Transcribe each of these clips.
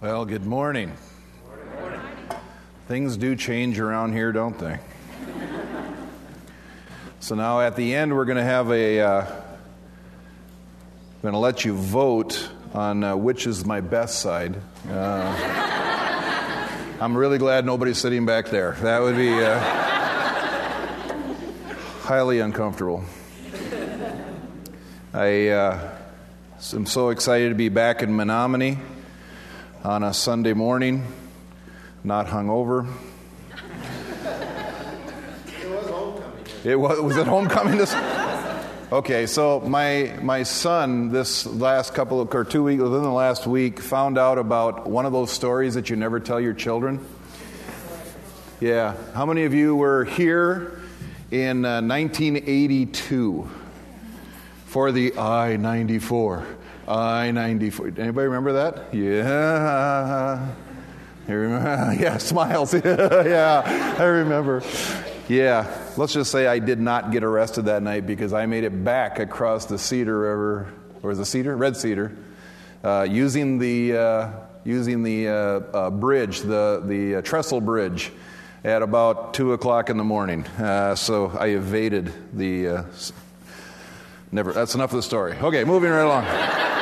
Well, good morning. Good morning. Things do change around here, don't they? So now at the end, we're going to have I'm going to let you vote on which is my best side. I'm really glad nobody's sitting back there. That would be highly uncomfortable. I am so excited to be back in Menominee on a Sunday morning, not hungover. It was homecoming. Was it homecoming this? Okay, so my son this last couple of, or 2 weeks, within the last week, found out about one of those stories that you never tell your children. Yeah, how many of you were here in 1982 for the I-94? I-94. Anybody remember that? Yeah. I remember. Yeah, smiles. Yeah, I remember. Yeah, let's just say I did not get arrested that night because I made it back across the Cedar River, or was it Cedar? Red Cedar, using the bridge, the trestle bridge, at about 2 o'clock in the morning. So I evaded the. Never. That's enough of the story. Okay, moving right along.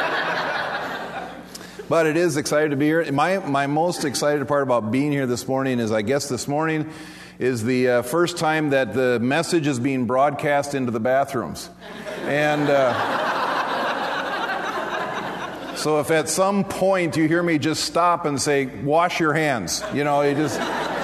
But it is exciting to be here. My most excited part about being here this morning is, I guess this morning is the first time that the message is being broadcast into the bathrooms. And so if at some point you hear me just stop and say, wash your hands, you just...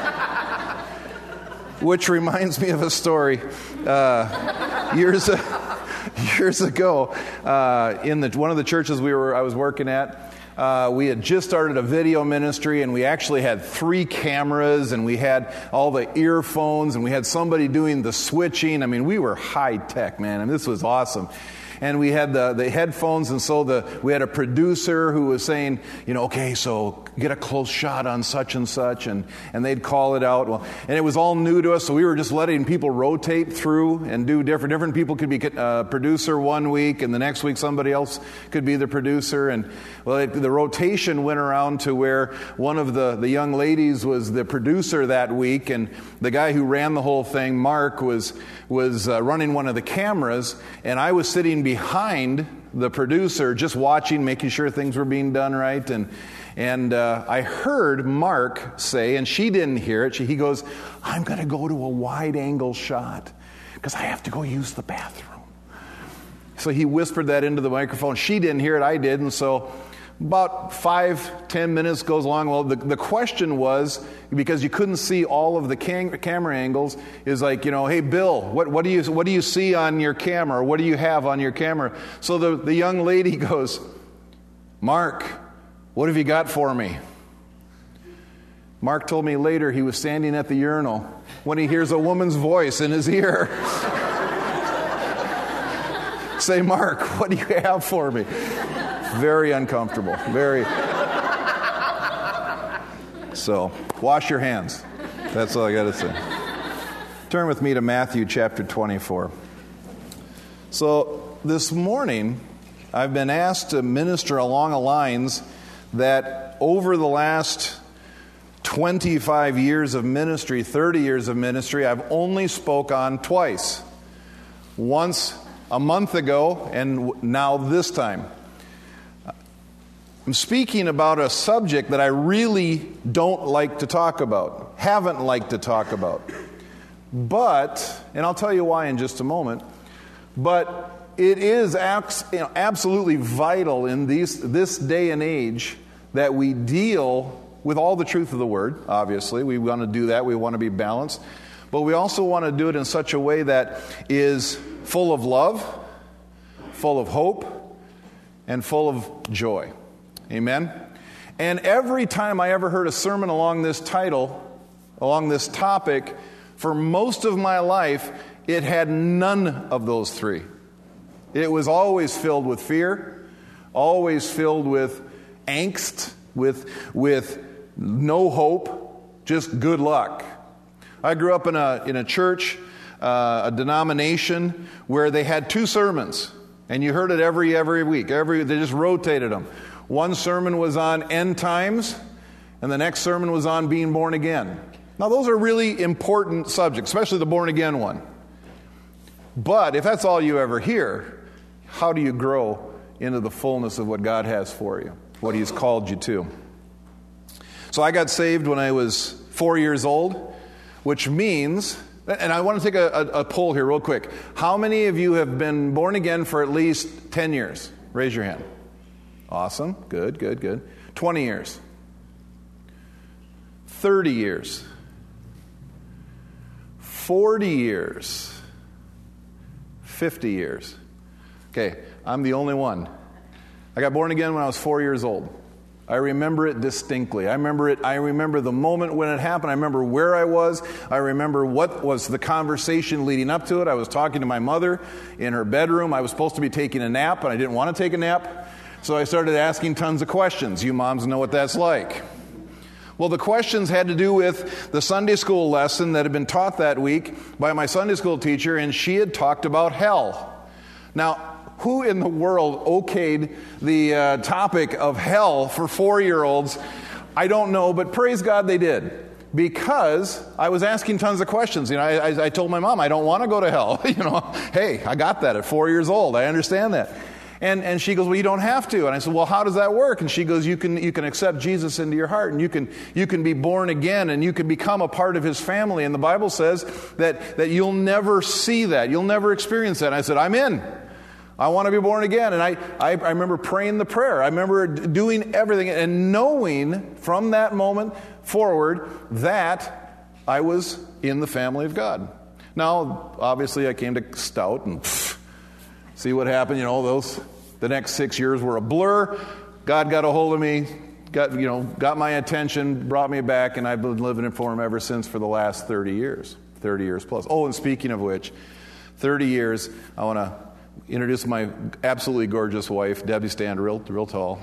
Which reminds me of a story. Years ago, in one of the churches I was working at, we had just started a video ministry, and we actually had 3 cameras, and we had all the earphones, and we had somebody doing the switching. I mean, we were high tech, man, and this was awesome. And we had the headphones, and so we had a producer who was saying, okay, so get a close shot on such and such, and they'd call it out. Well, and it was all new to us, so we were just letting people rotate through and do different people could be producer one week, and the next week somebody else could be the producer. And well, the rotation went around to where one of the young ladies was the producer that week, and the guy who ran the whole thing, Mark, was running one of the cameras, and I was sitting behind the producer, just watching, making sure things were being done right. And I heard Mark say, and she didn't hear it, he goes, I'm going to go to a wide-angle shot because I have to go use the bathroom. So he whispered that into the microphone. She didn't hear it, I did, and so about 5-10 minutes goes along. Well, the question was, because you couldn't see all of the camera angles, is like, hey, Bill, what do you see on your camera? What do you have on your camera? So the young lady goes, Mark, what have you got for me? Mark told me later he was standing at the urinal when he hears a woman's voice in his ear. Say, Mark, what do you have for me? Very uncomfortable. Very. So, wash your hands. That's all I got to say. Turn with me to Matthew chapter 24. So, this morning, I've been asked to minister along the lines that over the last 25 years of ministry, 30 years of ministry, I've only spoke on twice. Once a month ago, and now this time. I'm speaking about a subject that I really don't like to talk about, haven't liked to talk about. But, and I'll tell you why in just a moment, but it is absolutely vital in this day and age that we deal with all the truth of the Word, obviously. We want to do that. We want to be balanced. But we also want to do it in such a way that is full of love, full of hope, and full of joy. Amen? And every time I ever heard a sermon along this topic, for most of my life, it had none of those 3. It was always filled with fear, always filled with angst, with no hope, just good luck. I grew up in a church, a denomination where they had 2 sermons, and you heard it every week. They just rotated them. One sermon was on end times, and the next sermon was on being born again. Now, those are really important subjects, especially the born again one. But if that's all you ever hear, how do you grow into the fullness of what God has for you, what He's called you to? So I got saved when I was 4 years old, which means, and I want to take a poll here real quick. How many of you have been born again for at least 10 years? Raise your hand. Awesome. Good, good, good. 20 years. 30 years. 40 years. 50 years. Okay, I'm the only one. I got born again when I was 4 years old. I remember it distinctly. I remember the moment when it happened. I remember where I was. I remember what was the conversation leading up to it. I was talking to my mother in her bedroom. I was supposed to be taking a nap, and I didn't want to take a nap. So I started asking tons of questions. You moms know what that's like. Well, the questions had to do with the Sunday school lesson that had been taught that week by my Sunday school teacher, and she had talked about hell. Now, who in the world okayed the topic of hell for 4-year-olds? I don't know, but praise God they did. Because I was asking tons of questions. You know, I told my mom, I don't want to go to hell. Hey, I got that at 4 years old. I understand that. And she goes, well, you don't have to. And I said, well, how does that work? And she goes, you can accept Jesus into your heart, and you can be born again, and you can become a part of His family. And the Bible says that you'll never see that. You'll never experience that. And I said, I'm in. I want to be born again. And I remember praying the prayer. I remember doing everything and knowing from that moment forward that I was in the family of God. Now, obviously, I came to Stout and see what happened. The next 6 years were a blur. God got a hold of me, got my attention, brought me back, and I've been living for Him ever since for the last 30 years plus. Oh, and speaking of which, 30 years, I want to introduce my absolutely gorgeous wife, Debbie. Stand real tall.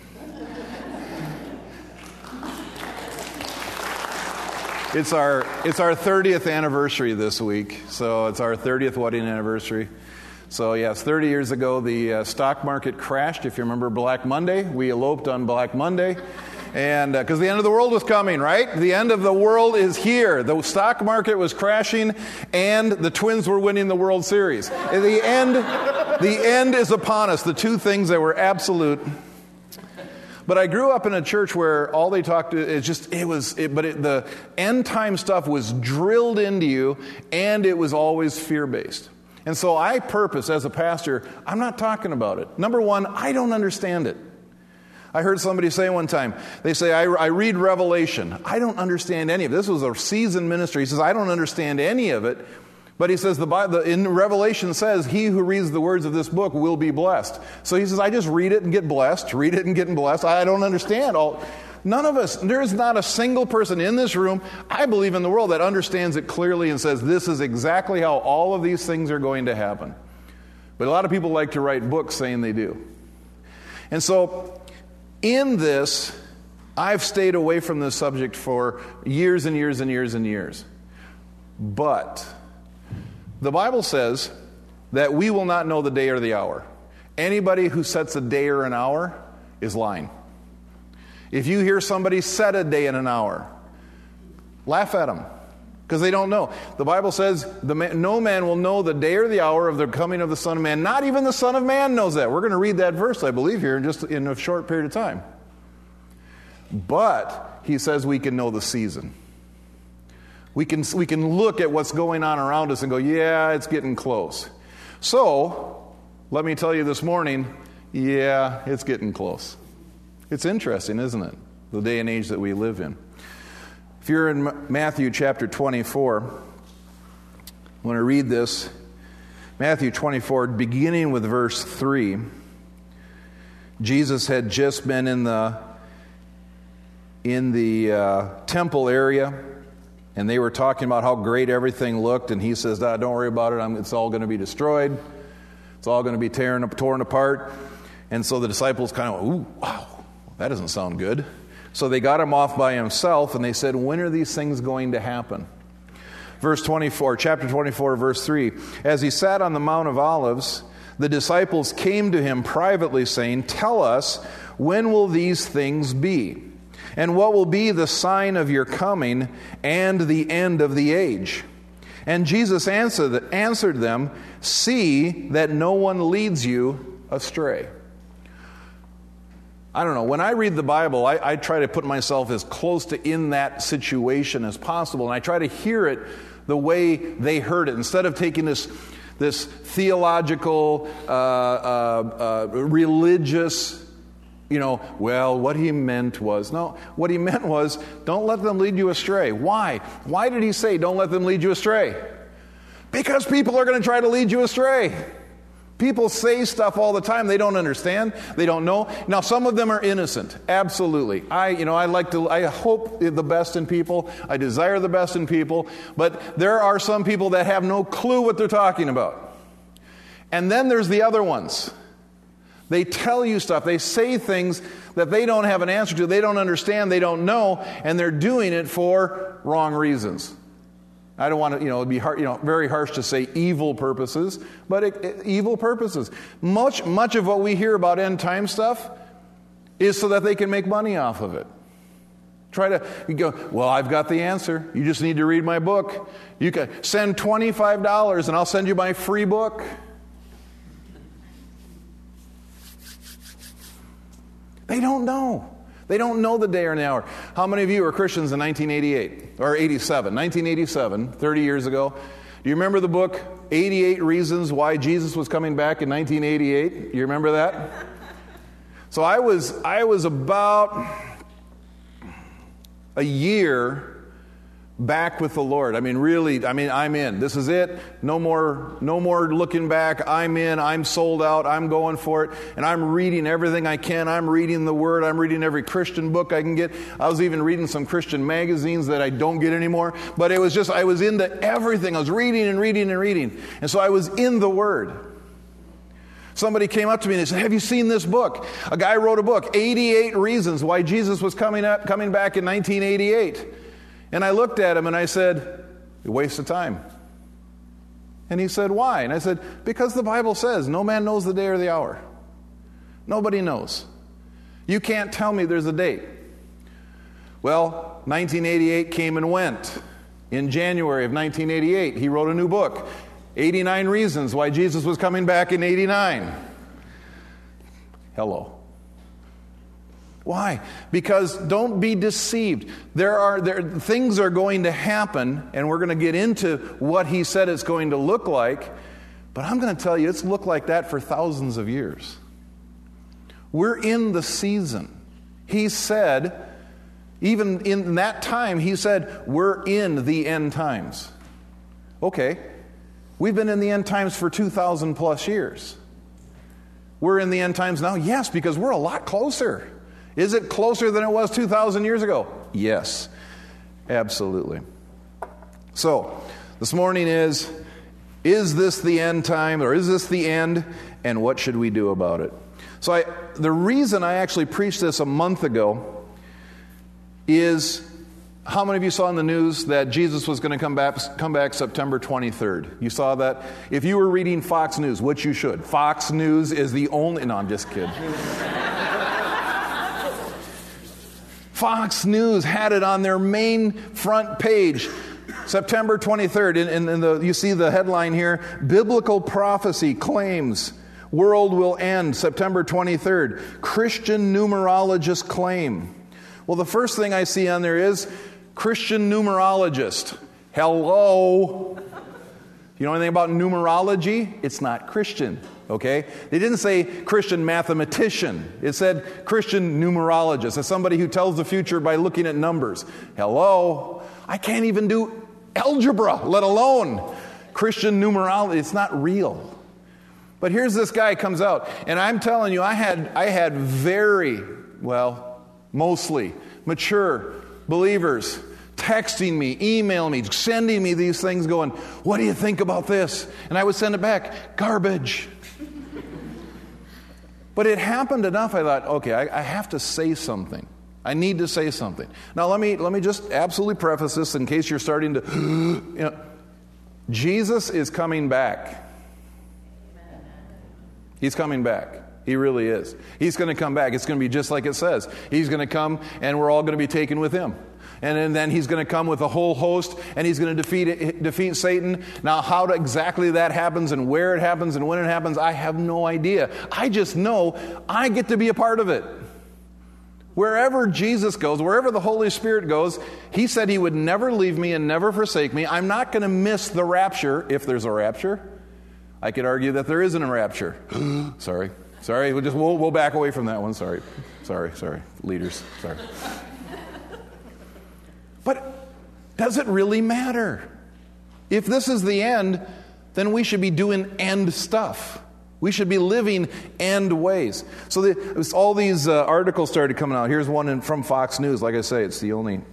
It's our 30th anniversary this week, so it's our 30th wedding anniversary. So yes, 30 years ago, the stock market crashed. If you remember Black Monday, we eloped on Black Monday. And because the end of the world was coming, right? The end of the world is here. The stock market was crashing, and the Twins were winning the World Series. The end is upon us. The two things that were absolute. But I grew up in a church where all they talked to the end time stuff was drilled into you, and it was always fear-based. And so I purpose as a pastor, I'm not talking about it. Number one, I don't understand it. I heard somebody say one time, they say, I read Revelation. I don't understand any of it. This was a seasoned ministry. He says, I don't understand any of it. But he says, the Bible, in Revelation says, he who reads the words of this book will be blessed. So he says, I just read it and get blessed, read it and get blessed. I don't understand all. None of us, there is not a single person in this room, I believe in the world, that understands it clearly and says, this is exactly how all of these things are going to happen. But a lot of people like to write books saying they do. And so, in this, I've stayed away from this subject for years and years and years and years. But the Bible says that we will not know the day or the hour. Anybody who sets a day or an hour is lying. If you hear somebody set a day and an hour, laugh at them, because they don't know. The Bible says no man will know the day or the hour of the coming of the Son of Man. Not even the Son of Man knows that. We're going to read that verse, I believe, here in a short period of time. But he says we can know the season. We can look at what's going on around us and go, yeah, it's getting close. So, let me tell you this morning, yeah, it's getting close. It's interesting, isn't it? The day and age that we live in. If you're in Matthew chapter 24, I want to read this. Matthew 24, beginning with verse 3. Jesus had just been in the temple area, and they were talking about how great everything looked, and he says, don't worry about it, it's all going to be destroyed. It's all going to be torn apart. And so the disciples kind of, ooh, wow, that doesn't sound good. So they got him off by himself, and they said, when are these things going to happen? Verse 24, chapter 24, verse 3. As he sat on the Mount of Olives, the disciples came to him privately, saying, tell us, when will these things be? And what will be the sign of your coming and the end of the age? And Jesus answered them, see that no one leads you astray. I don't know. When I read the Bible, I try to put myself as close to in that situation as possible, and I try to hear it the way they heard it, instead of taking this theological, religious, well, what he meant was, no, what he meant was, don't let them lead you astray. Why? Why did he say, don't let them lead you astray? Because people are going to try to lead you astray. People say stuff all the time they don't understand, they don't know. Now, some of them are innocent, absolutely. I hope the best in people, I desire the best in people, but there are some people that have no clue what they're talking about. And then there's the other ones. They tell you stuff, they say things that they don't have an answer to, they don't understand, they don't know, and they're doing it for wrong reasons. I don't want to, it'd be hard, very harsh to say evil purposes, but evil purposes. Much of what we hear about end time stuff is so that they can make money off of it. You go, well, I've got the answer. You just need to read my book. You can send $25 and I'll send you my free book. They don't know. They don't know the day or the hour. How many of you were Christians in 1988 or 87? 1987, 30 years ago. Do you remember the book 88 Reasons Why Jesus Was Coming Back in 1988? You remember that? So I was about a year back with the Lord. I'm in. This is it. No more looking back. I'm in. I'm sold out. I'm going for it. And I'm reading everything I can. I'm reading the Word. I'm reading every Christian book I can get. I was even reading some Christian magazines that I don't get anymore. But it was just, I was into everything. I was reading and reading and reading. And so I was in the Word. Somebody came up to me and they said, have you seen this book? A guy wrote a book, 88 Reasons Why Jesus Was Coming Back in 1988. And I looked at him and I said, a waste of time. And he said, why? And I said, because the Bible says no man knows the day or the hour. Nobody knows. You can't tell me there's a date. Well, 1988 came and went. In January of 1988, he wrote a new book, 89 Reasons Why Jesus Was Coming Back in 89. Hello. Why? Because don't be deceived. Things are going to happen, and we're going to get into what he said it's going to look like, but I'm going to tell you it's looked like that for thousands of years. We're in the season. He said, even in that time, he said, we're in the end times. Okay, we've been in the end times for 2,000 plus years. We're in the end times now? Yes, because we're a lot closer. Is it closer than it was 2,000 years ago? Yes, absolutely. So, this morning is this the end time, or is this the end, and what should we do about it? So the reason I actually preached this a month ago is, how many of you saw in the news that Jesus was going to come back September 23rd? You saw that? If you were reading Fox News, which you should, Fox News is the only... No, I'm just kidding. Fox News had it on their main front page, September 23rd. You see the headline here, Biblical Prophecy Claims World Will End September 23rd. Christian Numerologist Claim. Well, the first thing I see on there is Christian Numerologist. Hello. You know anything about numerology? It's not Christian. Okay? They didn't say Christian mathematician. It said Christian numerologist. It's somebody who tells the future by looking at numbers. Hello? I can't even do algebra, let alone Christian numerology. It's not real. But here's this guy comes out, and I'm telling you, I had mostly mature believers texting me, emailing me, sending me these things going, what do you think about this? And I would send it back, garbage. But it happened enough, I thought, okay, I have to say something. I need to say something. Now, let me just absolutely preface this in case you're starting to, Jesus is coming back. He's coming back. He really is. He's going to come back. It's going to be just like it says. He's going to come, and we're all going to be taken with him. And then he's going to come with a whole host, and he's going to defeat Satan. Now, how exactly that happens and where it happens and when it happens, I have no idea. I just know I get to be a part of it. Wherever Jesus goes, wherever the Holy Spirit goes, he said he would never leave me and never forsake me. I'm not going to miss the rapture, if there's a rapture. I could argue that there isn't a rapture. Sorry, we'll back away from that one. Sorry, leaders, sorry. But does it really matter? If this is the end, then we should be doing end stuff. We should be living end ways. So all these articles started coming out. Here's one from Fox News. Like I say, it's the only.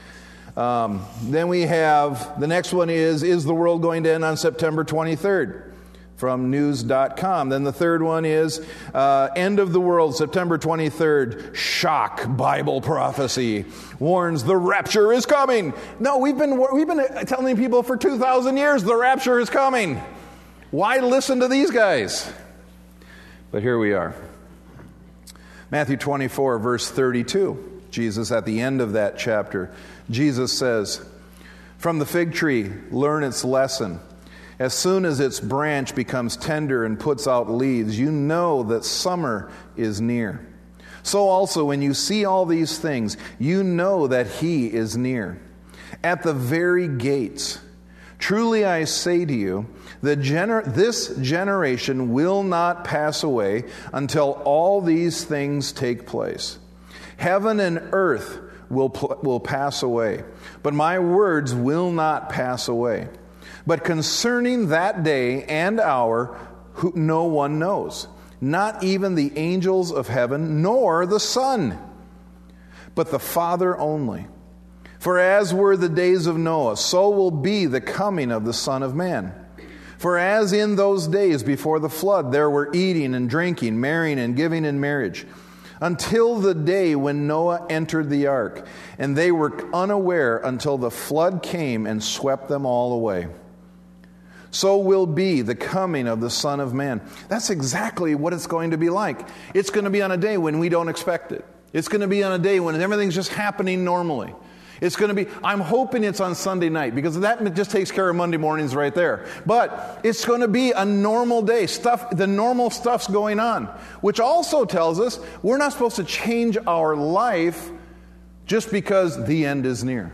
Then we have, the next one is the world going to end on September 23rd? From news.com. Then the third one is end of the world, September 23rd. Shock Bible prophecy warns the rapture is coming. No, we've been telling people for 2,000 years the rapture is coming. Why listen to these guys? But here we are. Matthew 24, verse 32. Jesus, at the end of that chapter, Jesus says, "From the fig tree, learn its lesson. As soon as its branch becomes tender and puts out leaves, you know that summer is near. So also, when you see all these things, you know that he is near, at the very gates. Truly I say to you, this generation will not pass away until all these things take place. Heaven and earth will pass away, but my words will not pass away. But concerning that day and hour, no one knows, not even the angels of heaven, nor the Son, but the Father only. For as were the days of Noah, so will be the coming of the Son of Man. For as in those days before the flood, there were eating and drinking, marrying and giving in marriage, until the day when Noah entered the ark, and they were unaware until the flood came and swept them all away. So will be the coming of the Son of Man." That's exactly what it's going to be like. It's going to be on a day when we don't expect it. It's going to be on a day when everything's just happening normally. It's going to be, I'm hoping it's on Sunday night, because that just takes care of Monday mornings right there. But it's going to be a normal day. The normal stuff's going on, which also tells us we're not supposed to change our life just because the end is near.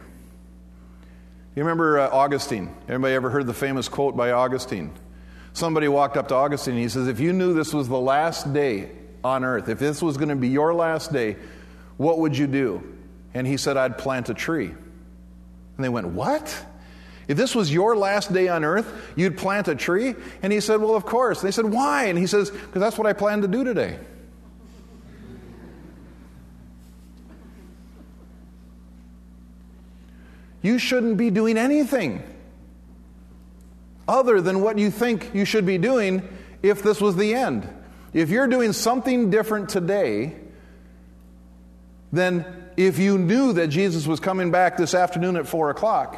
You remember Augustine? Everybody ever heard the famous quote by Augustine? Somebody walked up to Augustine and he says, "If you knew this was the last day on earth, if this was going to be your last day, what would you do?" And he said, "I'd plant a tree." And they went, "What? If this was your last day on earth, you'd plant a tree?" And he said, "Well, of course." And they said, "Why?" And he says, "Because that's what I plan to do today." You shouldn't be doing anything other than what you think you should be doing if this was the end. If you're doing something different today than if you knew that Jesus was coming back this afternoon at 4 o'clock,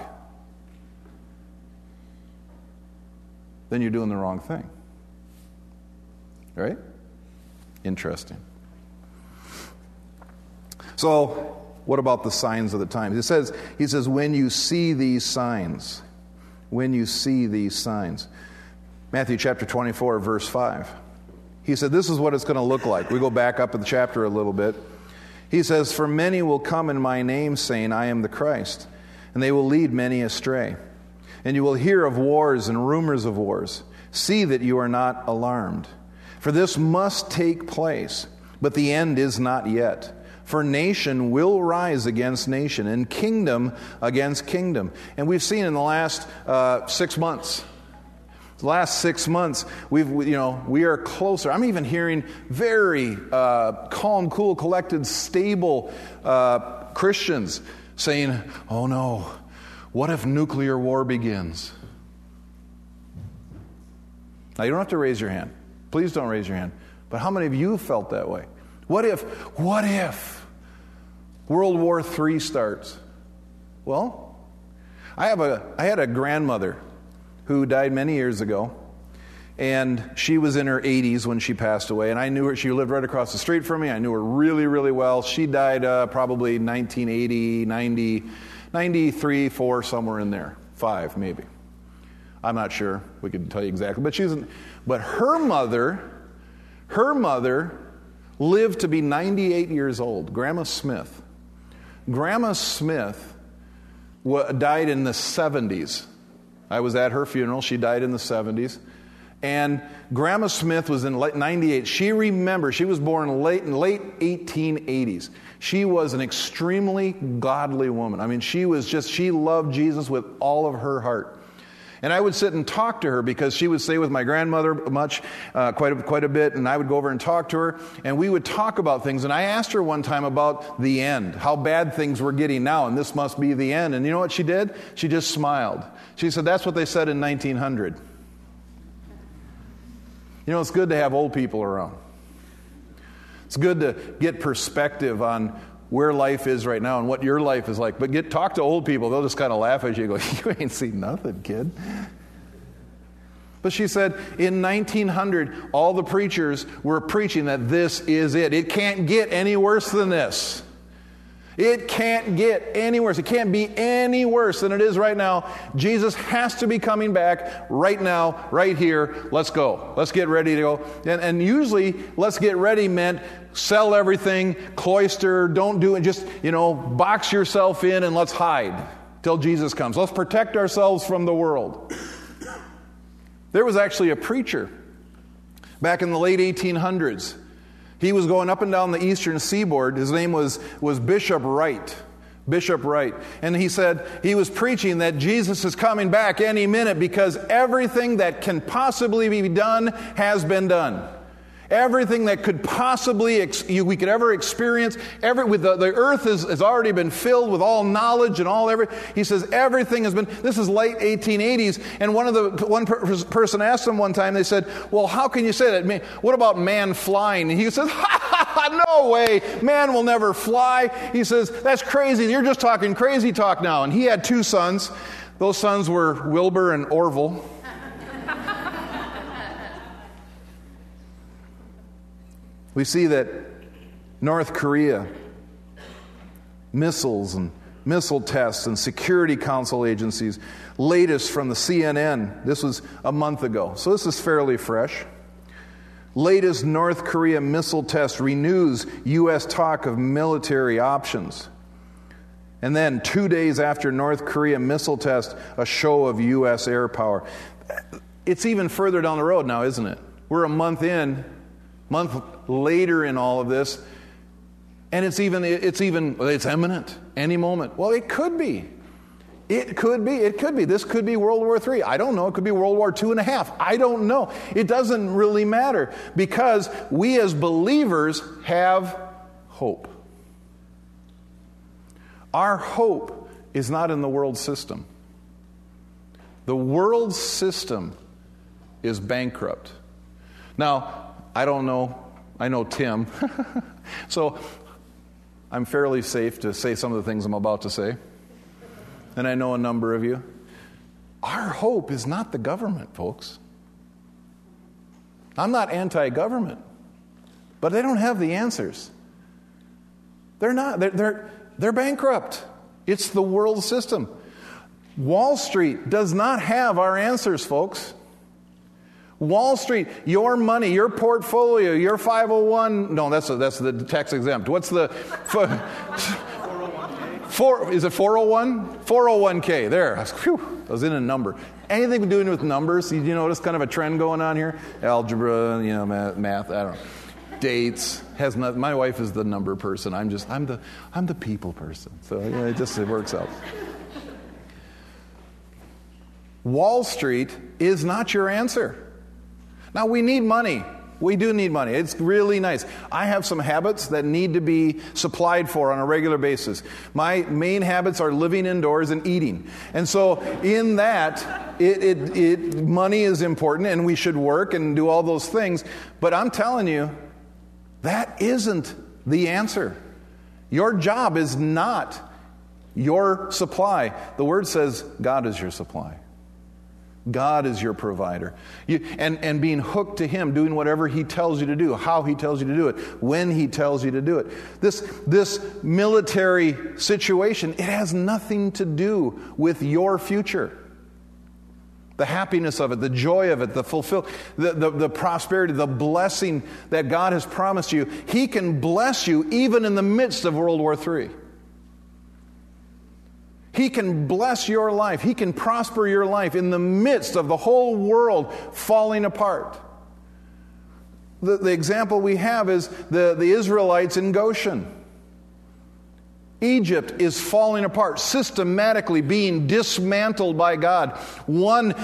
then you're doing the wrong thing. Right? Interesting. So, what about the signs of the times? He says, when you see these signs. Matthew chapter 24, verse 5. He said, this is what it's going to look like. We go back up in the chapter a little bit. He says, "For many will come in my name, saying, I am the Christ, and they will lead many astray. And you will hear of wars and rumors of wars. See that you are not alarmed. For this must take place, but the end is not yet. For nation will rise against nation, and kingdom against kingdom." And we've seen in the last 6 months. The last 6 months, we are closer. I'm even hearing very calm, cool, collected, stable Christians saying, "Oh no, what if nuclear war begins?" Now, you don't have to raise your hand. Please don't raise your hand. But how many of you felt that way? What if World War III starts? Well, I had a grandmother who died many years ago, And she was in her 80s when she passed away. And I knew her. She lived right across the street from me. I knew her really, really well. She died probably 1980, 90, 93, 4, somewhere in there. 5, maybe. I'm not sure. We could tell you exactly. But her mother lived to be 98 years old. Grandma Smith. Grandma Smith died in the 70s. I was at her funeral. She died in the 70s. And Grandma Smith was in 98. She was born in late 1880s. She was an extremely godly woman. I mean, she loved Jesus with all of her heart. And I would sit and talk to her because she would stay with my grandmother quite a bit, and I would go over and talk to her, and we would talk about things. And I asked her one time about the end, how bad things were getting now, and this must be the end. And you know what she did? She just smiled. She said, that's what they said in 1900. You know, it's good to have old people around. It's good to get perspective on where life is right now and what your life is like. But talk to old people. They'll just kind of laugh at you and go, you ain't seen nothing, kid. But she said, in 1900, all the preachers were preaching that this is it. It can't get any worse than this. It can't get any worse. It can't be any worse than it is right now. Jesus has to be coming back right now, right here. Let's go. Let's get ready to go. And usually, let's get ready meant sell everything, cloister, don't do it. Just, box yourself in and let's hide till Jesus comes. Let's protect ourselves from the world. There was actually a preacher back in the late 1800s. He was going up and down the eastern seaboard. His name was Bishop Wright. Bishop Wright. And he said he was preaching that Jesus is coming back any minute because everything that can possibly be done has been done. Everything that could possibly we could ever experience, the earth has already been filled with all knowledge and he says everything has been. This is late 1880s, and one person asked him one time. They said, "Well, how can you say that? What about man flying?" And he says, "No way, man will never fly." He says, "That's crazy. You're just talking crazy talk now." And he had 2 sons. Those sons were Wilbur and Orville. We see that North Korea, missiles and missile tests and Security Council agencies, latest from the CNN, this was a month ago, so this is fairly fresh. Latest North Korea missile test renews U.S. talk of military options. And then 2 days after North Korea missile test, a show of U.S. air power. It's even further down the road now, isn't it? We're a month later in all of this, and it's imminent any moment. Well, it could be. This could be World War III. I don't know. It could be World War II and a half. I don't know. It doesn't really matter because we as believers have hope. Our hope is not in the world system. The world system is bankrupt. Now, I don't know. I know Tim. So I'm fairly safe to say some of the things I'm about to say. And I know a number of you. Our hope is not the government, folks. I'm not anti-government. But they don't have the answers. They're not. They're bankrupt. It's the world system. Wall Street does not have our answers, folks. Wall Street, your money, your portfolio, your 501... No, that's the tax exempt. What's the... 401k. Is it 401? 401k. There. Whew, I was in a number. Anything doing with numbers? You notice kind of a trend going on here? Algebra, math, I don't know. Dates. My wife is the number person. I'm the people person. So it works out. Wall Street is not your answer. Now, we need money. We do need money. It's really nice. I have some habits that need to be supplied for on a regular basis. My main habits are living indoors and eating. And so in that, money is important, and we should work and do all those things. But I'm telling you, that isn't the answer. Your job is not your supply. The Word says God is your supply. God is your provider. And being hooked to Him, doing whatever He tells you to do, how He tells you to do it, when He tells you to do it. This military situation, it has nothing to do with your future. The happiness of it, the joy of it, the prosperity, the blessing that God has promised you. He can bless you even in the midst of World War III. He can bless your life. He can prosper your life in the midst of the whole world falling apart. The example we have is the Israelites in Goshen. Egypt is falling apart, systematically being dismantled by God. One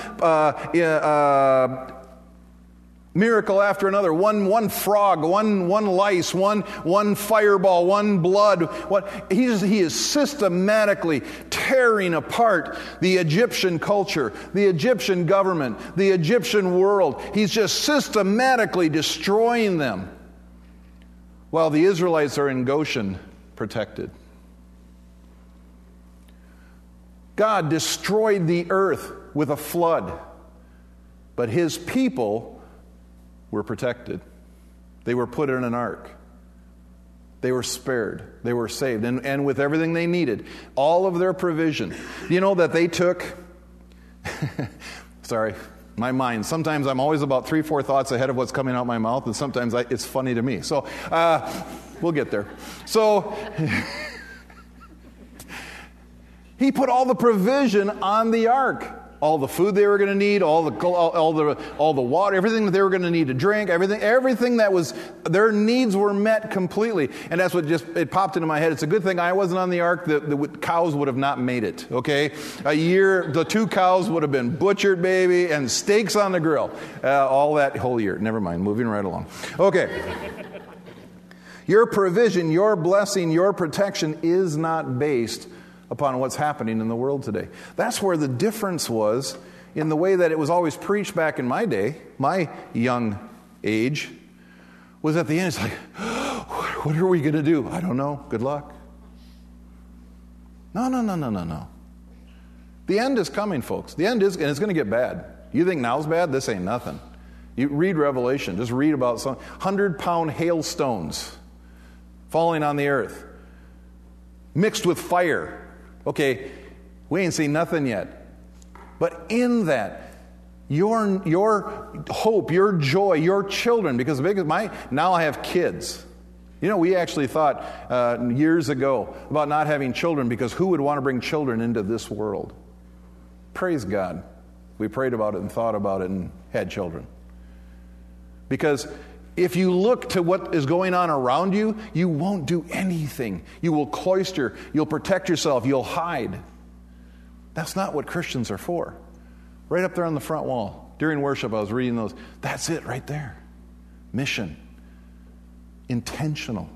miracle after another. One frog, one lice, one fireball, one blood. He is systematically tearing apart the Egyptian culture, the Egyptian government, the Egyptian world. He's just systematically destroying them, while the Israelites are in Goshen protected. God destroyed the earth with a flood, but His people were protected. They were put in an ark. They were spared. They were saved. And with everything they needed, all of their provision. You know that they took... Sorry, my mind. Sometimes I'm always about 3-4 thoughts ahead of what's coming out my mouth, and sometimes it's funny to me. So, we'll get there. So... He put all the provision on the ark. All the food they were going to need, all the water, everything that they were going to need to drink, everything that was, their needs were met completely. And that's what it popped into my head. It's a good thing I wasn't on the ark. The cows would have not made it, okay? The 2 cows would have been butchered, baby, and steaks on the grill. All that whole year. Never mind, moving right along. Okay. Your provision, your blessing, your protection is not based upon what's happening in the world today. That's where the difference was in the way that it was always preached back in my day, my young age, was at the end, it's like, what are we going to do? I don't know. Good luck. No. The end is coming, folks. The end is, and it's going to get bad. You think now's bad? This ain't nothing. You read Revelation. Just read about some 100-pound hailstones falling on the earth, mixed with fire. Okay, we ain't seen nothing yet. But in that, your hope, your joy, your children, because now I have kids. You know, we actually thought years ago about not having children because who would want to bring children into this world? Praise God. We prayed about it and thought about it and had children. Because if you look to what is going on around you, you won't do anything. You will cloister. You'll protect yourself. You'll hide. That's not what Christians are for. Right up there on the front wall. During worship, I was reading those. That's it right there. Mission. Intentional.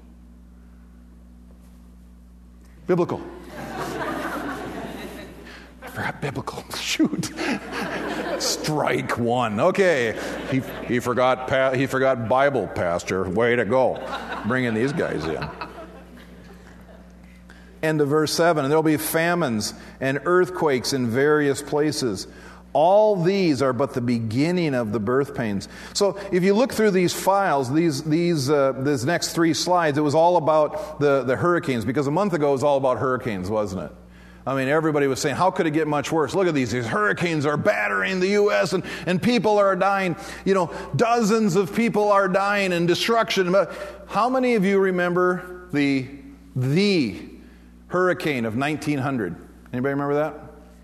Biblical. I forgot biblical. Shoot. Strike one. Okay. He forgot Bible, Pastor. Way to go. Bringing these guys in. End of verse 7. And there'll be famines and earthquakes in various places. All these are but the beginning of the birth pains. So if you look through these files, these next 3 slides, it was all about the hurricanes, because a month ago it was all about hurricanes, wasn't it? I mean, everybody was saying, how could it get much worse? Look at these hurricanes are battering the U.S. and people are dying. You know, dozens of people are dying and destruction. But how many of you remember the hurricane of 1900? Anybody remember that?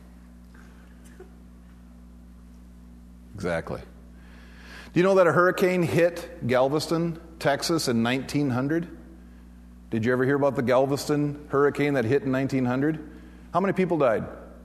Exactly. Do you know that a hurricane hit Galveston, Texas in 1900? Did you ever hear about the Galveston hurricane that hit in 1900? How many people died?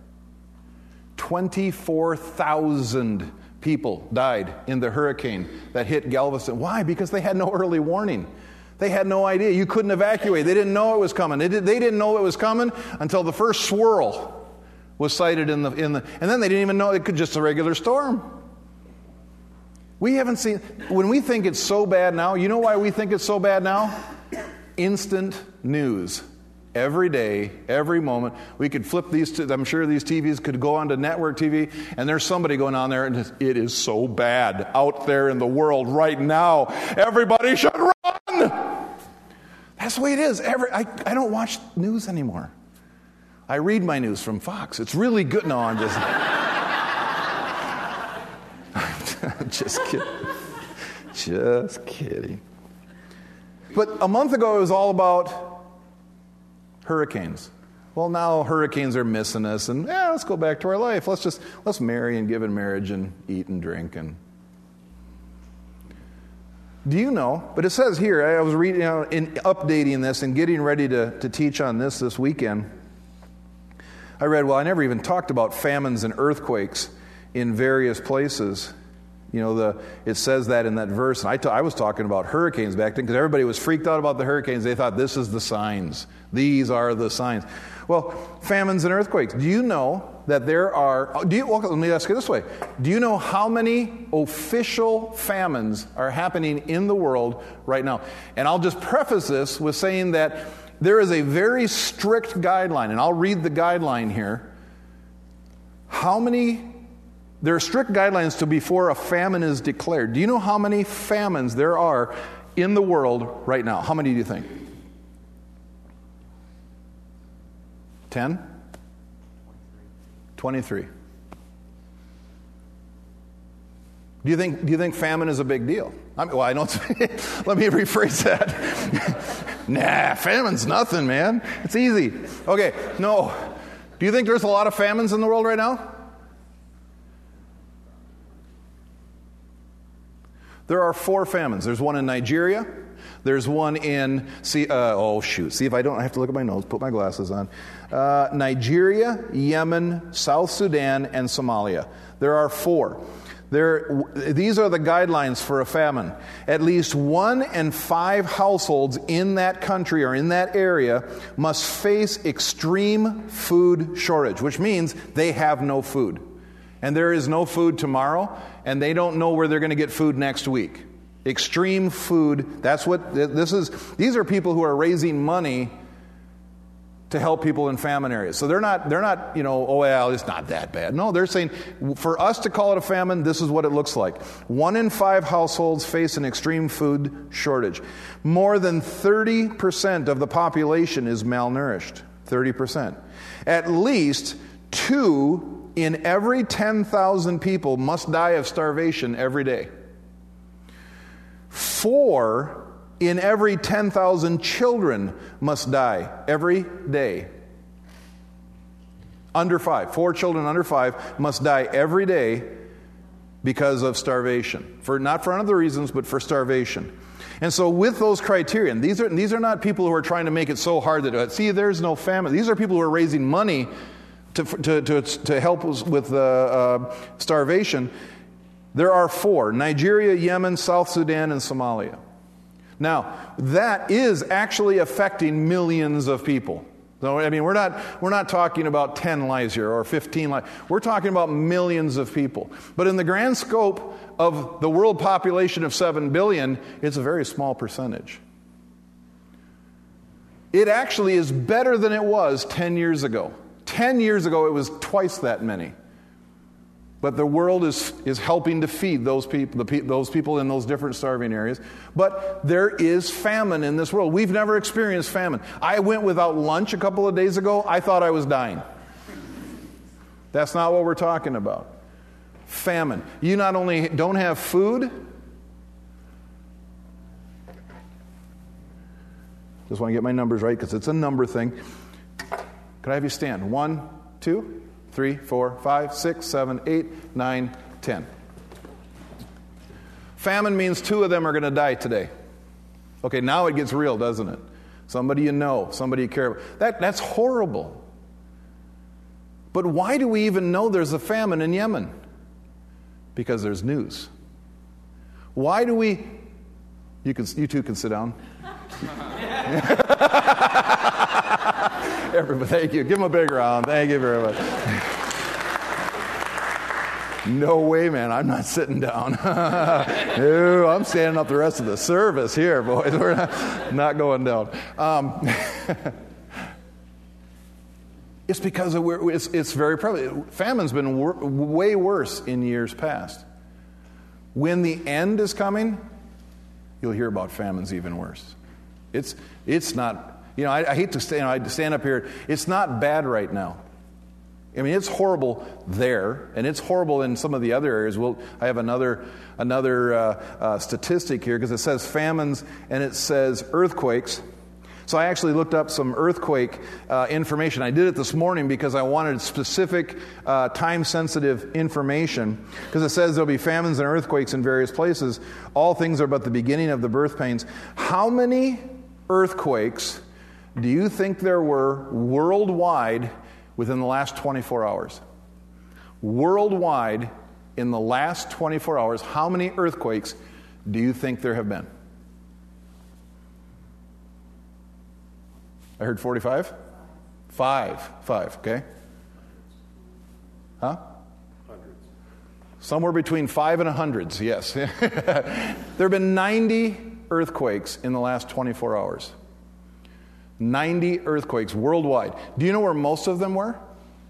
24,000 people died in the hurricane that hit Galveston. Why? Because they had no early warning. They had no idea. You couldn't evacuate. They didn't know it was coming. They didn't know it was coming until the first swirl was sighted in the and then they didn't even know it could just a regular storm. We haven't seen, when we think it's so bad now, you know why we think it's so bad now? Instant news. Every day, every moment. We could flip these, I'm sure these TVs could go onto network TV, and there's somebody going on there, and it is so bad out there in the world right now. Everybody should run! That's the way it is. I don't watch news anymore. I read my news from Fox. It's really good. No, I'm just... I'm just kidding. Just kidding. But a month ago, it was all about hurricanes. Well, now hurricanes are missing us, and let's go back to our life. Let's marry and give in marriage and eat and drink. And do you know? But it says here, I was reading, in updating this and getting ready to teach on this weekend. I read, I never even talked about famines and earthquakes in various places. It says that in that verse. And I was talking about hurricanes back then because everybody was freaked out about the hurricanes. They thought this is the signs. These are the signs. Well, famines and earthquakes. Do you know that there are... let me ask you this way. Do you know how many official famines are happening in the world right now? And I'll just preface this with saying that there is a very strict guideline. And I'll read the guideline here. There are strict guidelines to before a famine is declared. Do you know how many famines there are in the world right now? How many do you think? 10? 23. Do you think famine is a big deal? I know it's... Let me rephrase that. Nah, famine's nothing, man. It's easy. Okay, no. Do you think there's a lot of famines in the world right now? There are 4 famines. There's one in Nigeria. There's one in... see if I don't... I have to look at my notes, put my glasses on. Nigeria, Yemen, South Sudan, and Somalia. There are 4. These are the guidelines for a famine. At least 1 in 5 households in that country or in that area must face extreme food shortage, which means they have no food. And there is no food tomorrow, and they don't know where they're going to get food next week. Extreme food, that's what this is. These are people who are raising money to help people in famine areas. So they're not, it's not that bad. No, they're saying, for us to call it a famine, this is what it looks like. 1 in 5 households face an extreme food shortage. More than 30% of the population is malnourished. 30%. At least 2 in every 10,000 people must die of starvation every day. 4 in every 10,000 children must die every day. Under 5. 4 children under 5 must die every day because of starvation. Not for other reasons, but for starvation. And so with those criteria, and these are not people who are trying to make it so hard that, there's no famine. These are people who are raising money to help us with starvation. There are 4: Nigeria, Yemen, South Sudan, and Somalia. Now, that is actually affecting millions of people. So, we're not talking about 10 lives here or 15 lives. We're talking about millions of people. But in the grand scope of the world population of 7 billion, it's a very small percentage. It actually is better than it was 10 years ago. 10 years ago, it was twice that many. But the world is helping to feed those people in those different starving areas. But there is famine in this world. We've never experienced famine. I went without lunch a couple of days ago. I thought I was dying. That's not what we're talking about. Famine. You not only don't have food. Just want to get my numbers right because it's a number thing. Could I have you stand? 1, 2, 3, 4, 5, 6, 7, 8, 9, 10. Famine means 2 of them are going to die today. Okay, now it gets real, doesn't it? Somebody you know, somebody you care about. That's horrible. But why do we even know there's a famine in Yemen? Because there's news. Why do we... You two can sit down. Everybody, thank you. Give them a big round. Thank you very much. No way, man. I'm not sitting down. No, I'm standing up the rest of the service here, boys. We're not going down. It's because it's very prevalent. Famine's been way worse in years past. When the end is coming, you'll hear about famines even worse. It's not, I hate to stand up here. It's not bad right now. I mean, it's horrible there, and it's horrible in some of the other areas. I have another statistic here, because it says famines and it says earthquakes. So I actually looked up some earthquake information. I did it this morning because I wanted specific time-sensitive information, because it says there'll be famines and earthquakes in various places. All things are but the beginning of the birth pains. How many earthquakes do you think there were worldwide within the last 24 hours? Worldwide, in the last 24 hours, how many earthquakes do you think there have been? I heard 45? Five, okay. Huh? Hundreds. Somewhere between 5 and hundreds, yes. There have been 90 earthquakes in the last 24 hours. 90 earthquakes worldwide. Do you know where most of them were?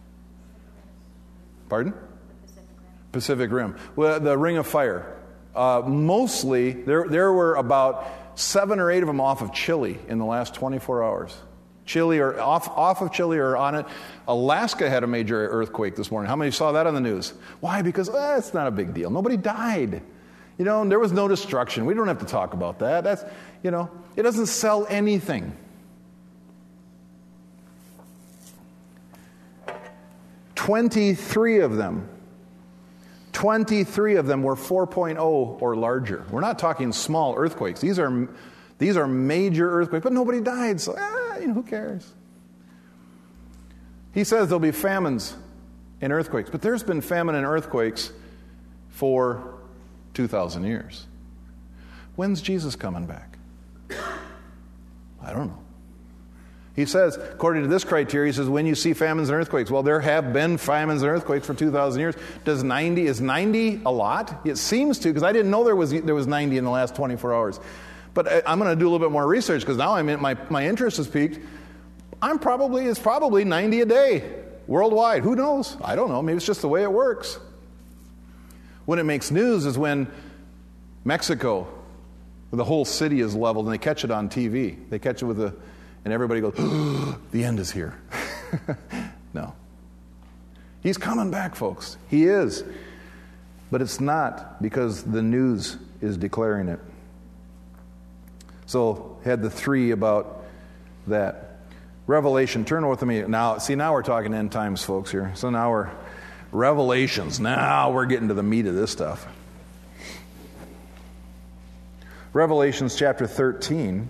Pardon? Pacific Rim. Well, the Ring of Fire. Mostly, there were about 7 or 8 of them off of Chile in the last 24 hours. Chile, or off of Chile, or on it. Alaska had a major earthquake this morning. How many saw that on the news? Why? Because it's not a big deal. Nobody died. And there was no destruction. We don't have to talk about that. That's, it doesn't sell anything. 23 of them were 4.0 or larger. We're not talking small earthquakes. These are major earthquakes, but nobody died, so who cares? He says there'll be famines and earthquakes, but there's been famine and earthquakes for 2,000 years. When's Jesus coming back? I don't know. He says, according to this criteria, he says, when you see famines and earthquakes. Well, there have been famines and earthquakes for 2,000 years. Is 90 a lot? It seems to, because I didn't know there was 90 in the last 24 hours. But I'm going to do a little bit more research, because now my interest has peaked. It's probably 90 a day worldwide. Who knows? I don't know. Maybe it's just the way it works. When it makes news is when Mexico, the whole city is leveled, and they catch it on TV. They catch it and everybody goes, the end is here. No. He's coming back, folks. He is. But it's not because the news is declaring it. So, had the 3 about that. Revelation, turn with me. Now we're talking end times, folks, here. So now we're Revelations. Now we're getting to the meat of this stuff. Revelations chapter 13.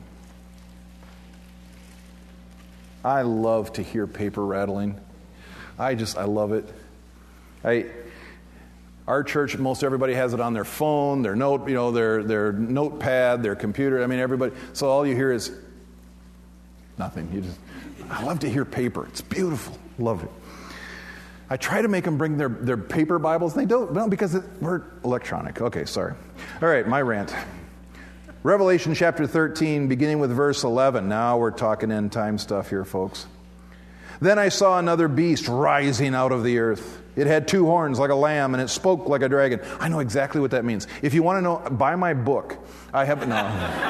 I love to hear paper rattling. I love it. Our church, most everybody has it on their phone, their their notepad, their computer. I mean, everybody. So all you hear is nothing. I love to hear paper. It's beautiful. Love it. I try to make them bring their paper Bibles. They don't. No, because we're electronic. Okay, sorry. All right, my rant. Revelation chapter 13, beginning with verse 11. Now we're talking end time stuff here, folks. Then I saw another beast rising out of the earth. It had 2 horns like a lamb, and it spoke like a dragon. I know exactly what that means. If you want to know, buy my book. I have no.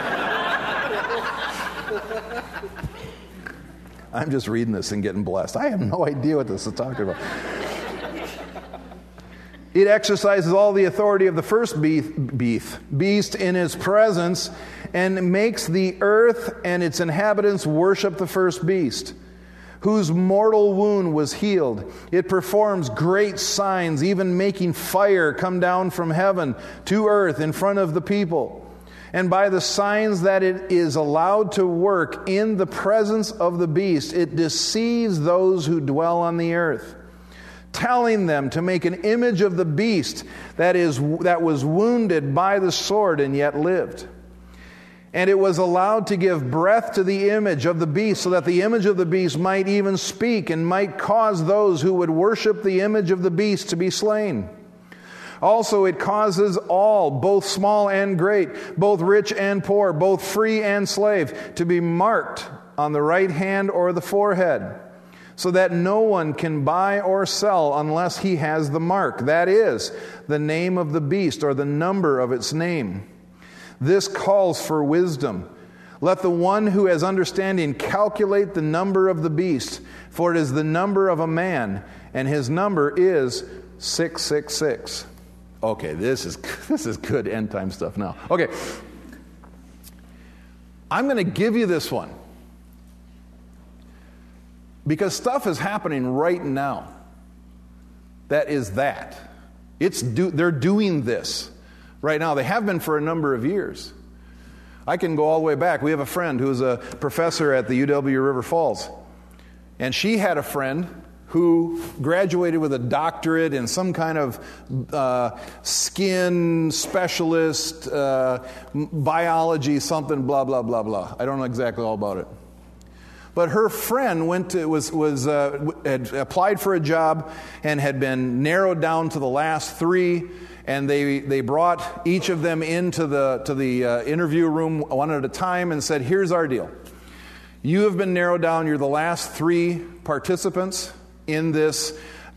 I'm just reading this and getting blessed. I have no idea what this is talking about. It exercises all the authority of the first beast in his presence, and makes the earth and its inhabitants worship the first beast, whose mortal wound was healed. It performs great signs, even making fire come down from heaven to earth in front of the people. And by the signs that it is allowed to work in the presence of the beast, it deceives those who dwell on the earth, telling them to make an image of the beast that was wounded by the sword and yet lived. And it was allowed to give breath to the image of the beast, so that the image of the beast might even speak, and might cause those who would worship the image of the beast to be slain. Also, it causes all, both small and great, both rich and poor, both free and slave, to be marked on the right hand or the forehead, so that no one can buy or sell unless he has the mark, that is, the name of the beast or the number of its name. This calls for wisdom. Let the one who has understanding calculate the number of the beast, for it is the number of a man, and his number is 666. Okay, this is good end time stuff now. Okay, I'm going to give you this one because stuff is happening right now. That is that. They're doing this right now. They have been for a number of years. I can go all the way back. We have a friend who is a professor at the UW River Falls, and she had a friend who graduated with a doctorate in some kind of skin specialist, biology, something, blah, blah, blah, blah. I don't know exactly all about it. But her friend had applied for a job and had been narrowed down to the last 3, and they brought each of them into the interview room one at a time and said, "Here's our deal. You have been narrowed down. You're the last 3 participants in this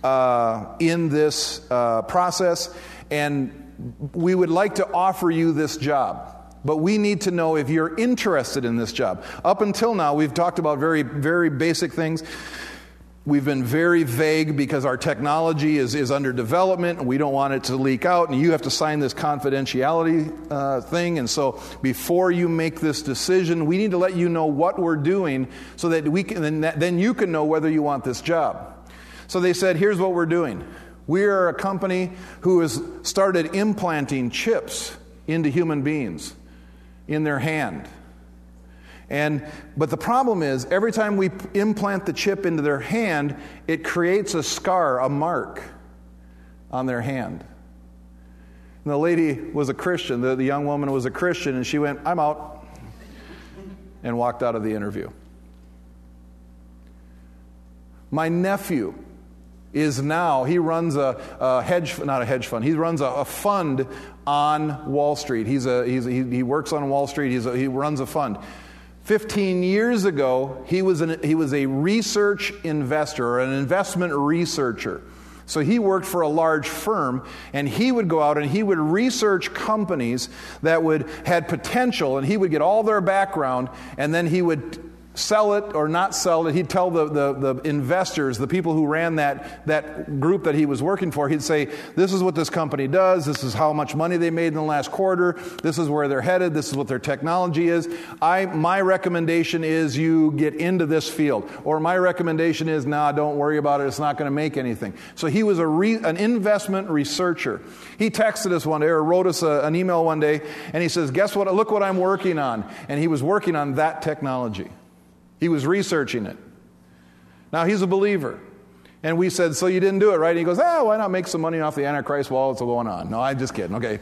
process, and we would like to offer you this job. But we need to know if you're interested in this job." Up until now, we've talked about very, very basic things. We've been very vague because our technology is under development and we don't want it to leak out, and you have to sign this confidentiality thing. And so before you make this decision, we need to let you know what we're doing so that we can then you can know whether you want this job. So they said, "Here's what we're doing. We are a company who has started implanting chips into human beings in their hand. But the problem is, every time we implant the chip into their hand, it creates a scar, a mark on their hand." And the lady was a Christian. The young woman was a Christian, and she went, "I'm out," and walked out of the interview. My nephew is now, he runs he runs a fund on Wall Street. He works on Wall Street. He runs a fund. 15 years ago, he was a research investor, or an investment researcher. So he worked for a large firm, and he would go out and he would research companies that had potential, and he would get all their background, and then he would sell it or not sell it. He'd tell the investors, the people who ran that group that he was working for, he'd say, "This is what this company does. This is how much money they made in the last quarter. This is where they're headed. This is what their technology is. My recommendation is you get into this field." Or my recommendation is, "Nah, don't worry about it. It's not going to make anything." So he was an investment researcher. He texted us one day, or wrote us an email one day, and he says, "Guess what? Look what I'm working on." And he was working on that technology. He was researching it. Now, he's a believer. And we said, "So you didn't do it, right?" And he goes, "Why not make some money off the Antichrist while it's going on?" No, I'm just kidding. Okay.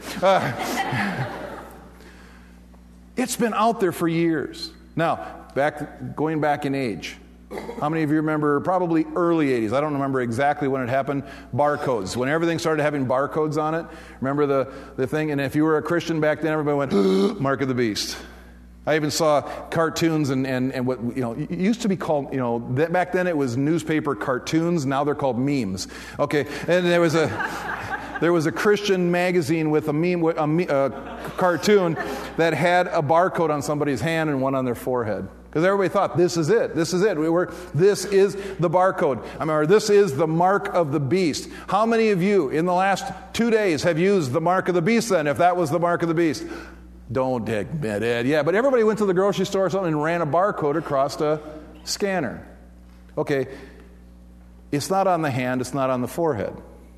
It's been out there for years. Now, going back in age. How many of you remember, probably early 80s, I don't remember exactly when it happened, barcodes. When everything started having barcodes on it, remember the thing? And if you were a Christian back then, everybody went, "Mark of the Beast." I even saw cartoons and what, it used to be called, back then it was newspaper cartoons. Now they're called memes. Okay, and there was a Christian magazine with a cartoon that had a barcode on somebody's hand and one on their forehead. Because everybody thought, this is it. This is it. This is the barcode. Or this is the mark of the beast. How many of you in the last 2 days have used the mark of the beast then, if that was the mark of the beast? Don't admit it. Yeah, but everybody went to the grocery store or something and ran a barcode across a scanner. Okay, it's not on the hand, it's not on the forehead.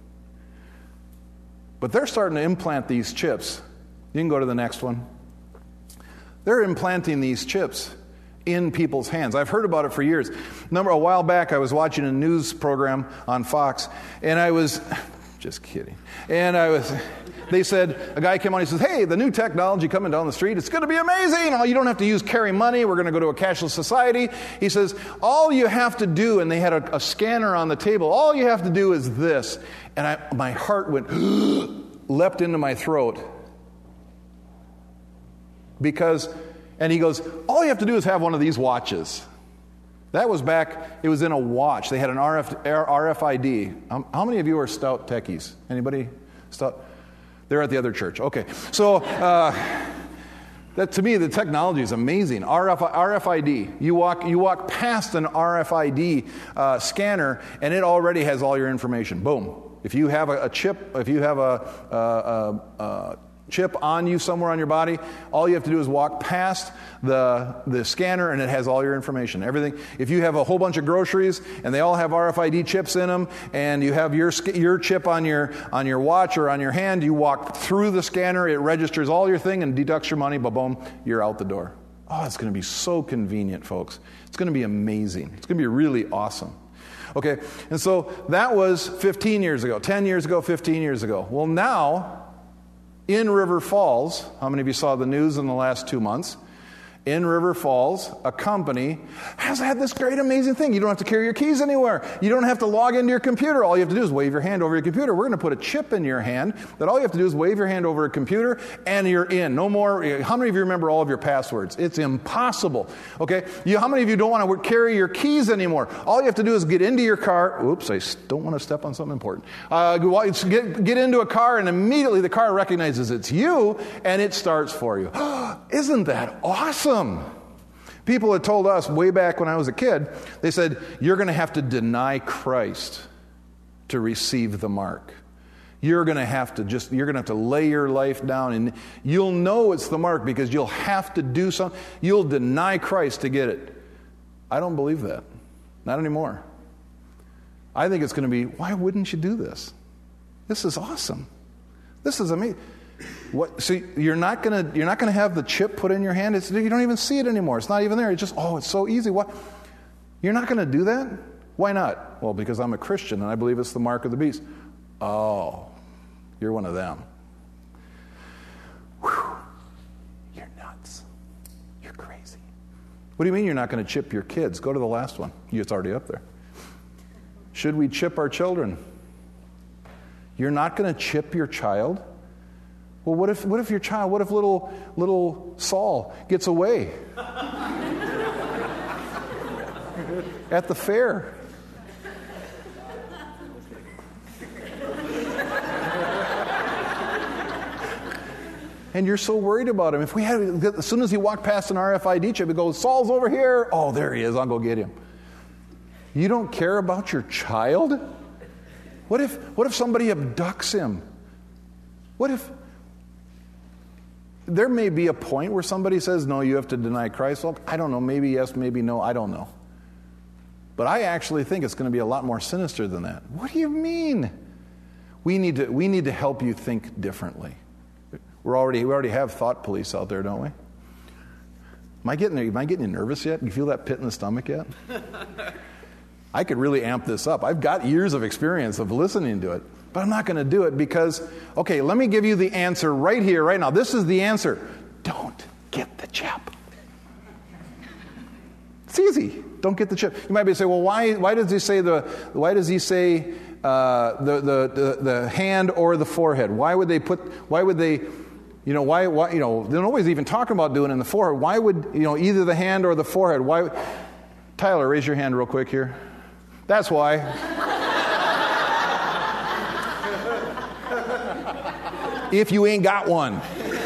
But they're starting to implant these chips. You can go to the next one. They're implanting these chips in people's hands. I've heard about it for years. A while back, I was watching a news program on Fox, and I was... Just kidding. And they said, a guy came on, he says, "Hey, the new technology coming down the street, it's going to be amazing. You don't have to carry money. We're going to go to a cashless society." He says, "All you have to do," and they had a scanner on the table, "all you have to do is this." And my heart leapt into my throat. And he goes, "All you have to do is have one of these watches." That was back, it was in a watch. They had an RFID. How many of you are stout techies? Anybody stout? They're at the other church. Okay. So, that to me, the technology is amazing. RFID. You walk past an RFID scanner, and it already has all your information. Boom. If you have a chip, if you have a chip on you somewhere on your body, all you have to do is walk past the scanner, and it has all your information. Everything. If you have a whole bunch of groceries and they all have RFID chips in them, and you have your chip on your watch or on your hand, you walk through the scanner, it registers all your thing and deducts your money. Boom, you're out the door. Oh, it's going to be so convenient, folks. It's going to be amazing. It's going to be really awesome. Okay, and so that was 15 years ago, 10 years ago, 15 years ago. Well, now, in River Falls, how many of you saw the news in the last 2 months? In River Falls, a company has had this great, amazing thing. You don't have to carry your keys anywhere. You don't have to log into your computer. All you have to do is wave your hand over your computer. We're going to put a chip in your hand that all you have to do is wave your hand over a computer and you're in. No more. How many of you remember all of your passwords? It's impossible. Okay? How many of you don't want to carry your keys anymore? All you have to do is get into your car. Oops, I don't want to step on something important. Get into a car, and immediately the car recognizes it's you and it starts for you. Isn't that awesome? People had told us way back when I was a kid, they said, you're going to have to deny Christ to receive the mark. You're going to have to lay your life down, and you'll know it's the mark because you'll have to do something. You'll deny Christ to get it. I don't believe that. Not anymore. I think it's going to be, why wouldn't you do this? This is awesome. This is amazing. So you're not going to have the chip put in your hand. You don't even see it anymore. It's not even there. It's just, it's so easy. What? You're not going to do that? Why not? Well, because I'm a Christian and I believe it's the mark of the beast. Oh, you're one of them. Whew. You're nuts. You're crazy. What do you mean you're not going to chip your kids? Go to the last one. It's already up there. Should we chip our children? You're not going to chip your child? Well, what if your child, what if little Saul gets away at the fair? And you're so worried about him. As soon as he walked past an RFID chip, he goes, Saul's over here. Oh, there he is. I'll go get him. You don't care about your child? What if somebody abducts him? What if there may be a point where somebody says, no, you have to deny Christ? Well, I don't know. Maybe yes, maybe no. I don't know. But I actually think it's going to be a lot more sinister than that. What do you mean? We need to help you think differently. We already have thought police out there, don't we? Am I getting you nervous yet? You feel that pit in the stomach yet? I could really amp this up. I've got years of experience of listening to it. But I'm not going to do it because, okay, let me give you the answer right here, right now. This is the answer. Don't get the chip. It's easy. Don't get the chip. You might be saying, well, why does he say the hand or the forehead? Nobody's even talking about doing it in the forehead. Why would, either the hand or the forehead? Why? Tyler, raise your hand real quick here. That's why. If you ain't got one.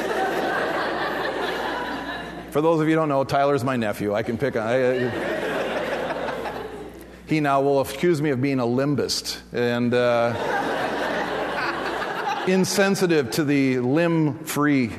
For those of you who don't know, Tyler's my nephew. I can pick on. He now will accuse me of being a limbist and insensitive to the limb-free.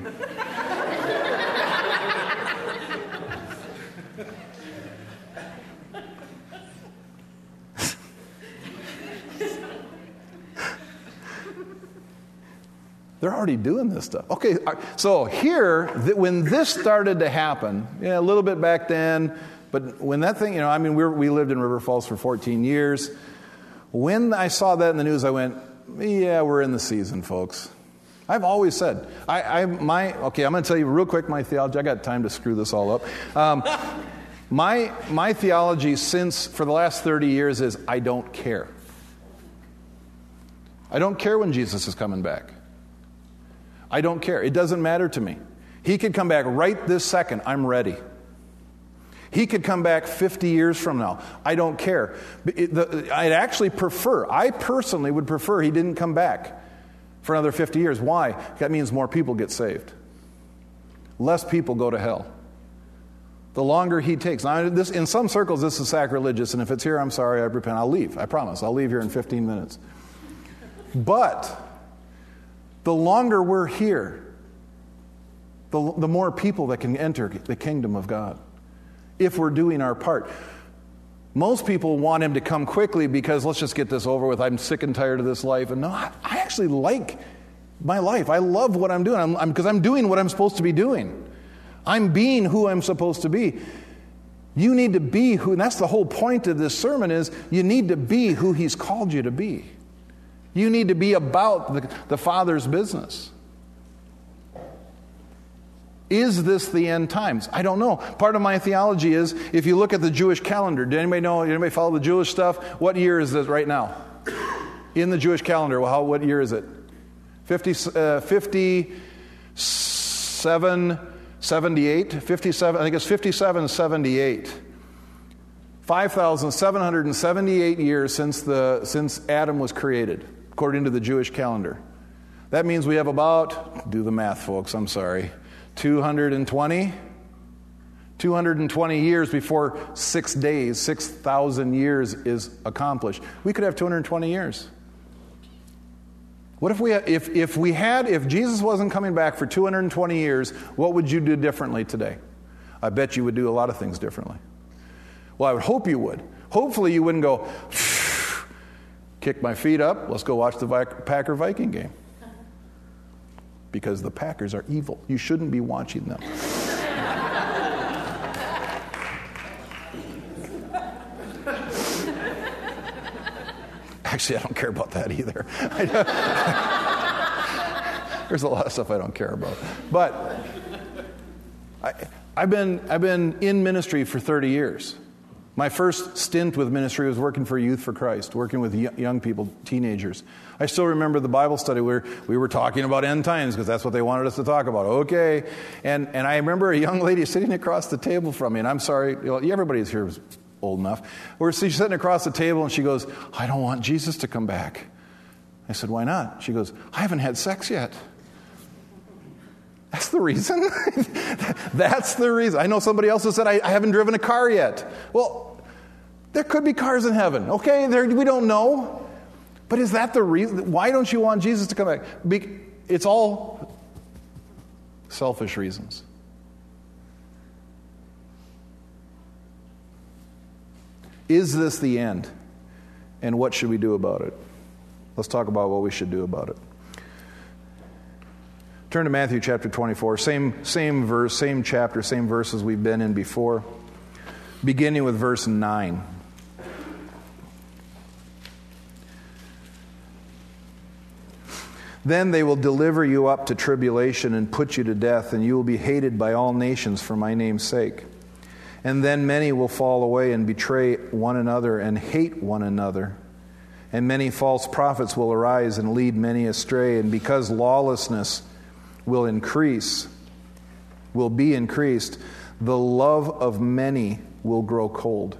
They're already doing this stuff. Okay, so here, when this started to happen, a little bit back then, but when that thing, we lived in River Falls for 14 years. When I saw that in the news, I went, yeah, we're in the season, folks. I've always said, I'm going to tell you real quick my theology. I got time to screw this all up. My theology for the last 30 years is I don't care. I don't care when Jesus is coming back. I don't care. It doesn't matter to me. He could come back right this second. I'm ready. He could come back 50 years from now. I don't care. I personally would prefer he didn't come back for another 50 years. Why? That means more people get saved. Less people go to hell. The longer he takes. Now, in some circles, this is sacrilegious, and if it's here, I'm sorry, I repent. I'll leave. I promise. I'll leave here in 15 minutes. But the longer we're here, the more people that can enter the kingdom of God, if we're doing our part. Most people want him to come quickly because let's just get this over with. I'm sick and tired of this life. And no, I actually like my life. I love what I'm doing because I'm doing what I'm supposed to be doing. I'm being who I'm supposed to be. You need to be who, and that's the whole point of this sermon is you need to be who he's called you to be. You need to be about the Father's business. Is this the end times? I don't know. Part of my theology is, if you look at the Jewish calendar, did anybody know, anybody follow the Jewish stuff? What year is this right now? In the Jewish calendar, what year is it? 5778? 57, I think it's 5778. 5,778 years since Adam was created, according to the Jewish calendar. That means we have about, do the math, folks, I'm sorry, 220 years before 6 days, 6,000 years is accomplished. We could have 220 years. What if Jesus wasn't coming back for 220 years, what would you do differently today? I bet you would do a lot of things differently. Well, I would hope you would. Hopefully you wouldn't go, kick my feet up, let's go watch the Packer-Viking game. Because the Packers are evil. You shouldn't be watching them. Actually, I don't care about that either. There's a lot of stuff I don't care about. But I've been in ministry for 30 years. My first stint with ministry was working for Youth for Christ, working with young people, teenagers. I still remember the Bible study where we were talking about end times because that's what they wanted us to talk about. Okay. And I remember a young lady sitting across the table from me, and I'm sorry, everybody here is old enough. She's sitting across the table and she goes, I don't want Jesus to come back. I said, why not? She goes, I haven't had sex yet. That's the reason? That's the reason. I know somebody else has said, I haven't driven a car yet. Well, there could be cars in heaven. Okay, we don't know. But is that the reason? Why don't you want Jesus to come back? It's all selfish reasons. Is this the end? And what should we do about it? Let's talk about what we should do about it. Turn to Matthew chapter 24. Same verse, same chapter, same verses we've been in before. Beginning with verse 9. Then they will deliver you up to tribulation and put you to death, and you will be hated by all nations for my name's sake. And then many will fall away and betray one another and hate one another. And many false prophets will arise and lead many astray. And because lawlessness will be increased, the love of many will grow cold.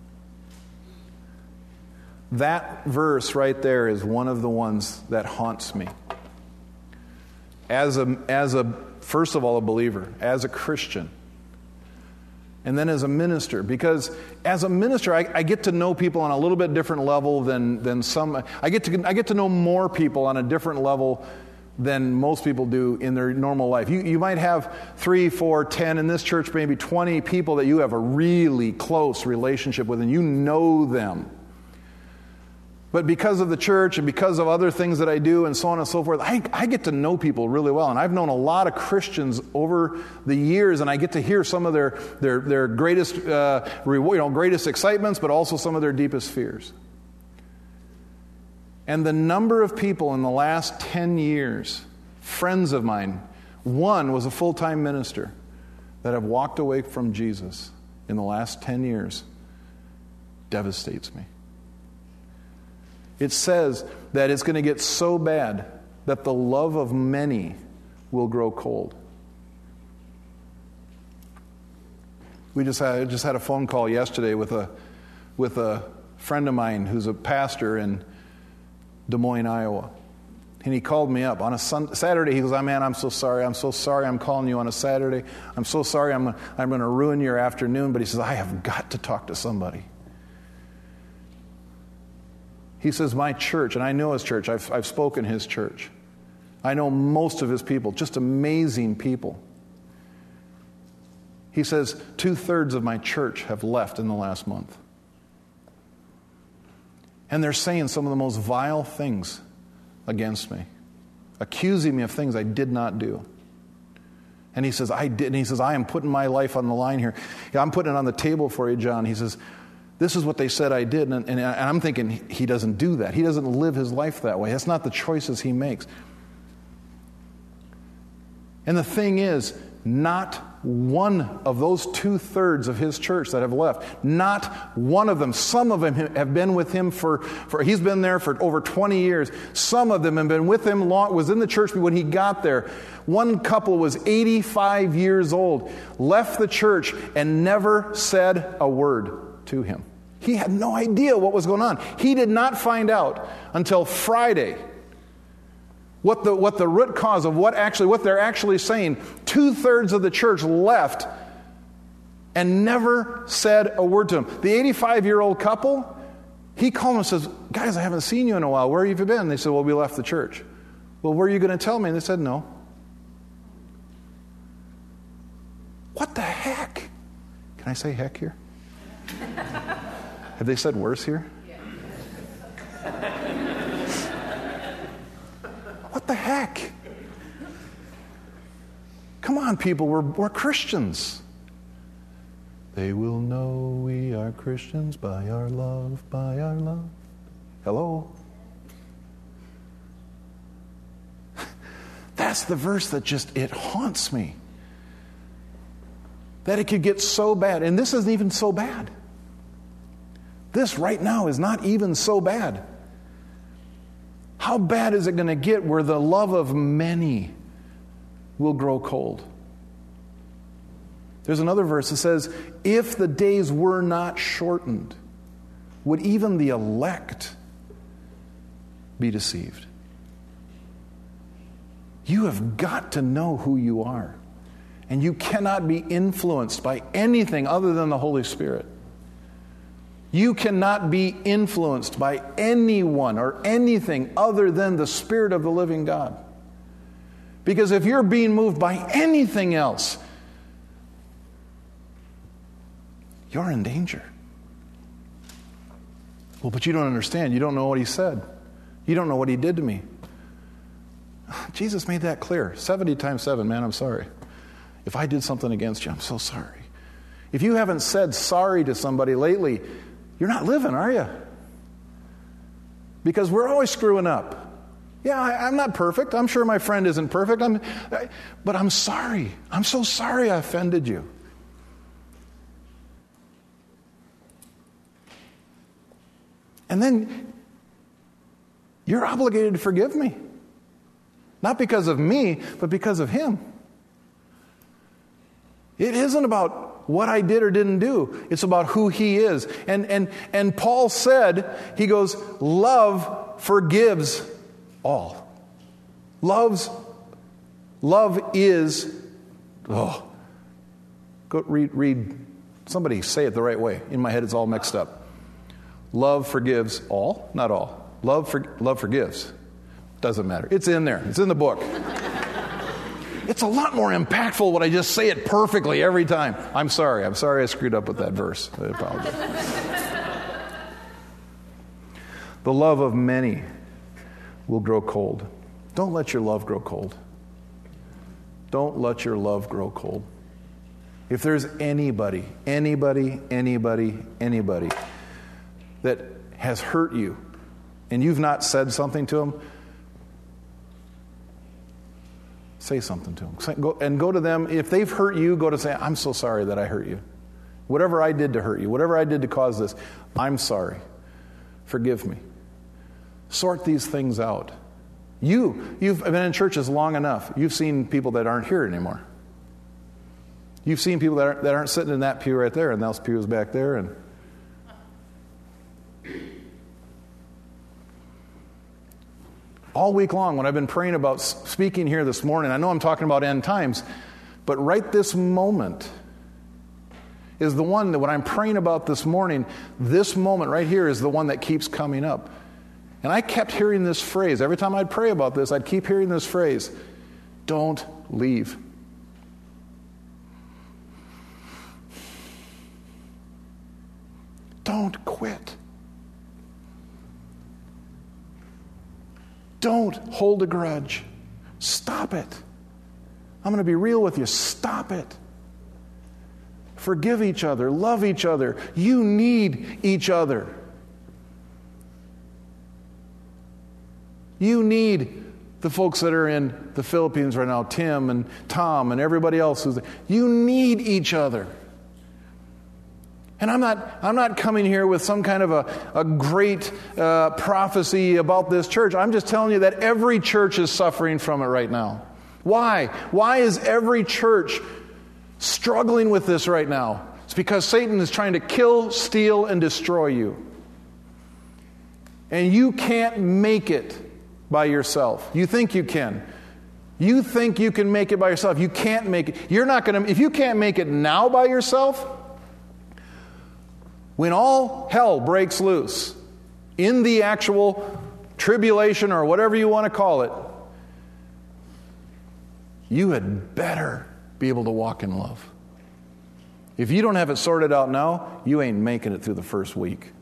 That verse right there is one of the ones that haunts me. As a first of all, a believer, as a Christian, and then as a minister, because as a minister, I get to know people on a little bit different level than some. I get to know more people on a different level than most people do in their normal life. You might have 3, 4, 10, in this church maybe 20 people that you have a really close relationship with, and you know them. But because of the church and because of other things that I do and so on and so forth, I get to know people really well. And I've known a lot of Christians over the years, and I get to hear some of their greatest greatest excitements, but also some of their deepest fears. And the number of people in the last 10 years, friends of mine, one was a full-time minister, that have walked away from Jesus in the last 10 years, devastates me. It says that it's going to get so bad that the love of many will grow cold. We just had a phone call yesterday with a friend of mine who's a pastor in Des Moines, Iowa. And he called me up on a Saturday. He goes, man, I'm so sorry. I'm calling you on a Saturday. I'm so sorry. I'm going to ruin your afternoon. But he says, I have got to talk to somebody. He says, my church, and I know his church. I've spoken his church. I know most of his people, just amazing people. He says, 2/3 of my church have left in the last month. And they're saying some of the most vile things against me, accusing me of things I did not do. And he says, I did. And he says, I am putting my life on the line here. I'm putting it on the table for you, John. He says, this is what they said I did. And I'm thinking, he doesn't do that. He doesn't live his life that way. That's not the choices he makes. And the thing is, not one of those 2/3 of his church that have left, not one of them, some of them have been with him for he's been there for over 20 years. Some of them have been with him long, was in the church when he got there. One couple was 85 years old, left the church and never said a word to him. He had no idea what was going on. He did not find out until Friday what the root cause of what they're actually saying. 2/3 of the church left and never said a word to him. The 85-year-old couple, he called him and says, guys, I haven't seen you in a while. Where have you been? They said, well, we left the church. Well, were you going to tell me? And they said, no. What the heck? Can I say heck here? Have they said worse here? What the heck? Come on, people, we're Christians. They will know we are Christians by our love, by our love. Hello? That's the verse that it haunts me. That it could get so bad. And this isn't even so bad. This right now is not even so bad. How bad is it going to get where the love of many will grow cold? There's another verse that says, if the days were not shortened, would even the elect be deceived? You have got to know who you are. And you cannot be influenced by anything other than the Holy Spirit. You cannot be influenced by anyone or anything other than the Spirit of the living God. Because if you're being moved by anything else, you're in danger. Well, but you don't understand. You don't know what he said. You don't know what he did to me. Jesus made that clear. 70 times 7, man, I'm sorry. If I did something against you, I'm so sorry. If you haven't said sorry to somebody lately, you're not living, are you? Because we're always screwing up. Yeah, I'm not perfect. I'm sure my friend isn't perfect. But I'm sorry. I'm so sorry I offended you. And then you're obligated to forgive me. Not because of me, but because of him. It isn't about what I did or didn't do. It's about who he is. And Paul said, he goes, love forgives all. Love is, go read, somebody say it the right way. In my head it's all mixed up. Love forgives all, not all. Love forgives. Doesn't matter. It's in there. It's in the book. It's a lot more impactful when I just say it perfectly every time. I'm sorry I screwed up with that verse. I apologize. The love of many will grow cold. Don't let your love grow cold. Don't let your love grow cold. If there's anybody that has hurt you and you've not said something to them, say something to them. Go to them. If they've hurt you, go to say, I'm so sorry that I hurt you. Whatever I did to hurt you, whatever I did to cause this, I'm sorry. Forgive me. Sort these things out. You've been in churches long enough. You've seen people that aren't here anymore. You've seen people that aren't sitting in that pew right there, and those pews back there. And all week long, when I've been praying about speaking here this morning, I know I'm talking about end times, but right this moment is the one that when I'm praying about this morning, this moment right here is the one that keeps coming up. And I kept hearing this phrase. Every time I'd pray about this, I'd keep hearing this phrase, don't leave. Don't quit. Don't hold a grudge. Stop it. I'm going to be real with you. Stop it. Forgive each other. Love each other. You need each other. You need the folks that are in the Philippines right now, Tim and Tom and everybody else who's there. You need each other. And I'm not coming here with some kind of a great prophecy about this church. I'm just telling you that every church is suffering from it right now. Why? Why is every church struggling with this right now? It's because Satan is trying to kill, steal, and destroy you. And you can't make it by yourself. You think you can. You think you can make it by yourself. You can't make it. You're not going to. If you can't make it now by yourself, when all hell breaks loose in the actual tribulation or whatever you want to call it, you had better be able to walk in love. If you don't have it sorted out now, you ain't making it through the first week,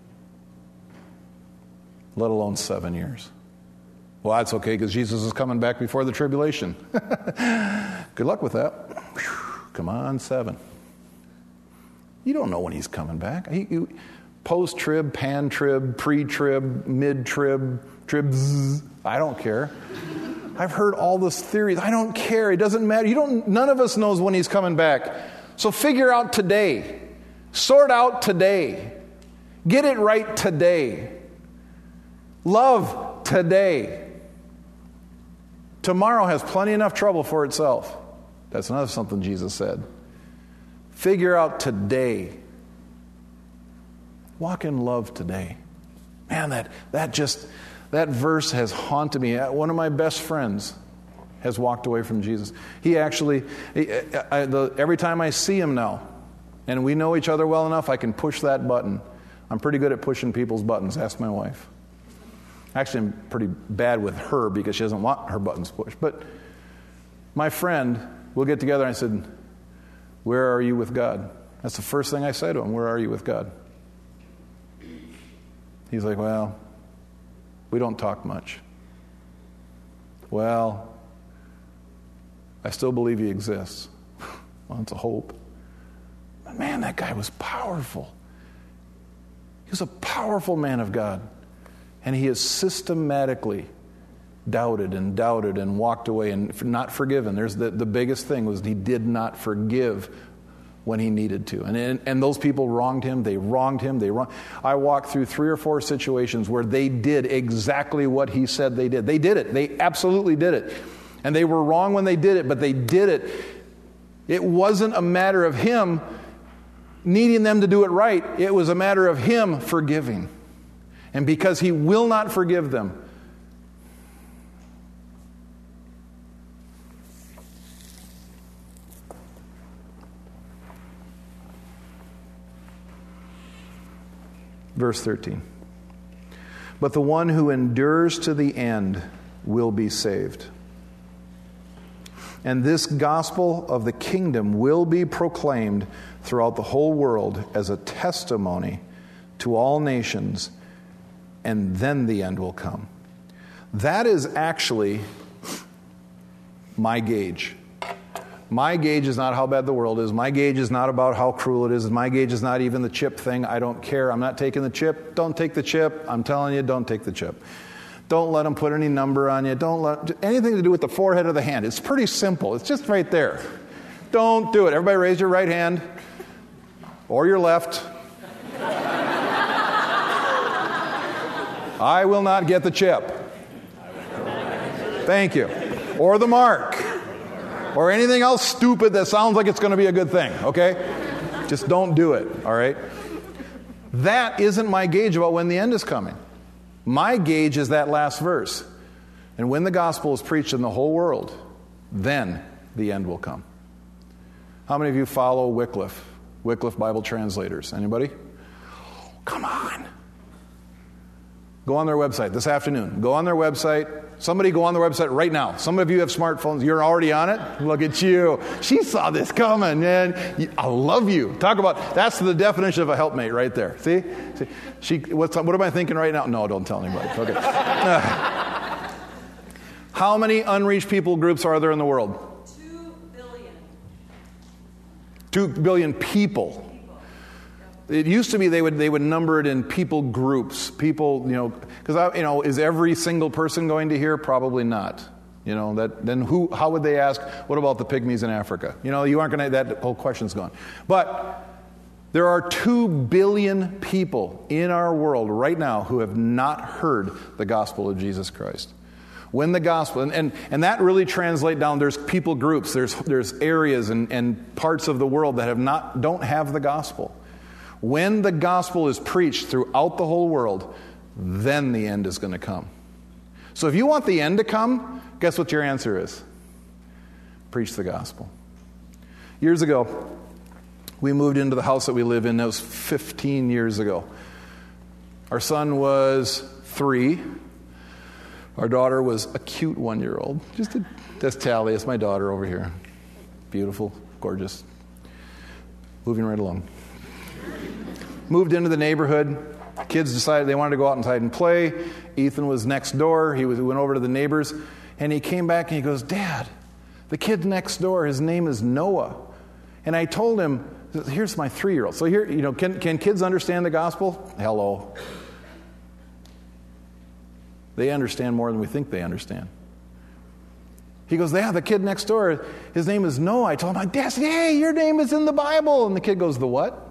let alone 7 years. Well, that's okay because Jesus is coming back before the tribulation. Good luck with that. Whew, come on, 7. You don't know when he's coming back. Post-trib, pan-trib, pre-trib, mid-trib, tribs. I don't care. I've heard all this theories. I don't care. It doesn't matter. None of us knows when he's coming back. So figure out today. Sort out today. Get it right today. Love today. Tomorrow has plenty enough trouble for itself. That's another something Jesus said. Figure out today. Walk in love today. Man, that verse has haunted me. One of my best friends has walked away from Jesus. He actually, every time I see him now, and we know each other well enough, I can push that button. I'm pretty good at pushing people's buttons. Ask my wife. Actually, I'm pretty bad with her because she doesn't want her buttons pushed. But my friend, we'll get together and I said, where are you with God? That's the first thing I say to him. Where are you with God? He's like, well, we don't talk much. Well, I still believe he exists. Well, it's a hope. But man, that guy was powerful. He was a powerful man of God. And he has systematically doubted and walked away and not forgiven. There's the biggest thing was he did not forgive when he needed to. And those people wronged him. They wronged him. I walked through 3 or 4 situations where they did exactly what he said they did. They did it. They absolutely did it. And they were wrong when they did it, but they did it. It wasn't a matter of him needing them to do it right. It was a matter of him forgiving. And because he will not forgive them, verse 13. But the one who endures to the end will be saved. And this gospel of the kingdom will be proclaimed throughout the whole world as a testimony to all nations, and then the end will come. That is actually my gauge. My gauge is not how bad the world is. My gauge is not about how cruel it is. My gauge is not even the chip thing. I don't care. I'm not taking the chip. Don't take the chip. I'm telling you, don't take the chip. Don't let them put any number on you. Don't let anything to do with the forehead or the hand. It's pretty simple. It's just right there. Don't do it. Everybody raise your right hand or your left. I will not get the chip. Thank you. Or the mark. or anything else stupid that sounds like it's going to be a good thing, okay? Just don't do it, all right? That isn't my gauge about when the end is coming. My gauge is that last verse. And when the gospel is preached in the whole world, then the end will come. How many of you follow Wycliffe Bible translators? Anybody? Come on. Go on their website this afternoon. Go on their website. Somebody go on their website right now. Some of you have smartphones. You're already on it. Look at you. She saw this coming, man. I love you. Talk about, that's the definition of a helpmate right there. See? What am I thinking right now? No, don't tell anybody. Okay. How many unreached people groups are there in the world? 2 billion. 2 billion people. It used to be they would number it in people groups. People, because is every single person going to hear? Probably not. How would they ask, what about the pygmies in Africa? You aren't going to, that whole question's gone. But there are 2 billion people in our world right now who have not heard the gospel of Jesus Christ. When the gospel, and that really translates down, there's people groups, there's areas and parts of the world that don't have the gospel. When the gospel is preached throughout the whole world, then the end is going to come. So if you want the end to come, guess what your answer is? Preach the gospel. Years ago, we moved into the house that we live in. That was 15 years ago. Our son was 3. Our daughter was a cute 1-year-old. That's Tally. It's my daughter over here. Beautiful, gorgeous. Moving right along. Moved into the neighborhood. Kids decided they wanted to go outside and play. Ethan was next door. He went over to the neighbors, and he came back and he goes, "Dad, the kid next door, his name is Noah." And I told him, "Here's my 3-year-old." So here, can kids understand the gospel? Hello. They understand more than we think they understand. He goes, "Yeah, the kid next door, his name is Noah." I told him, "Dad, hey, your name is in the Bible." And the kid goes, "The what?"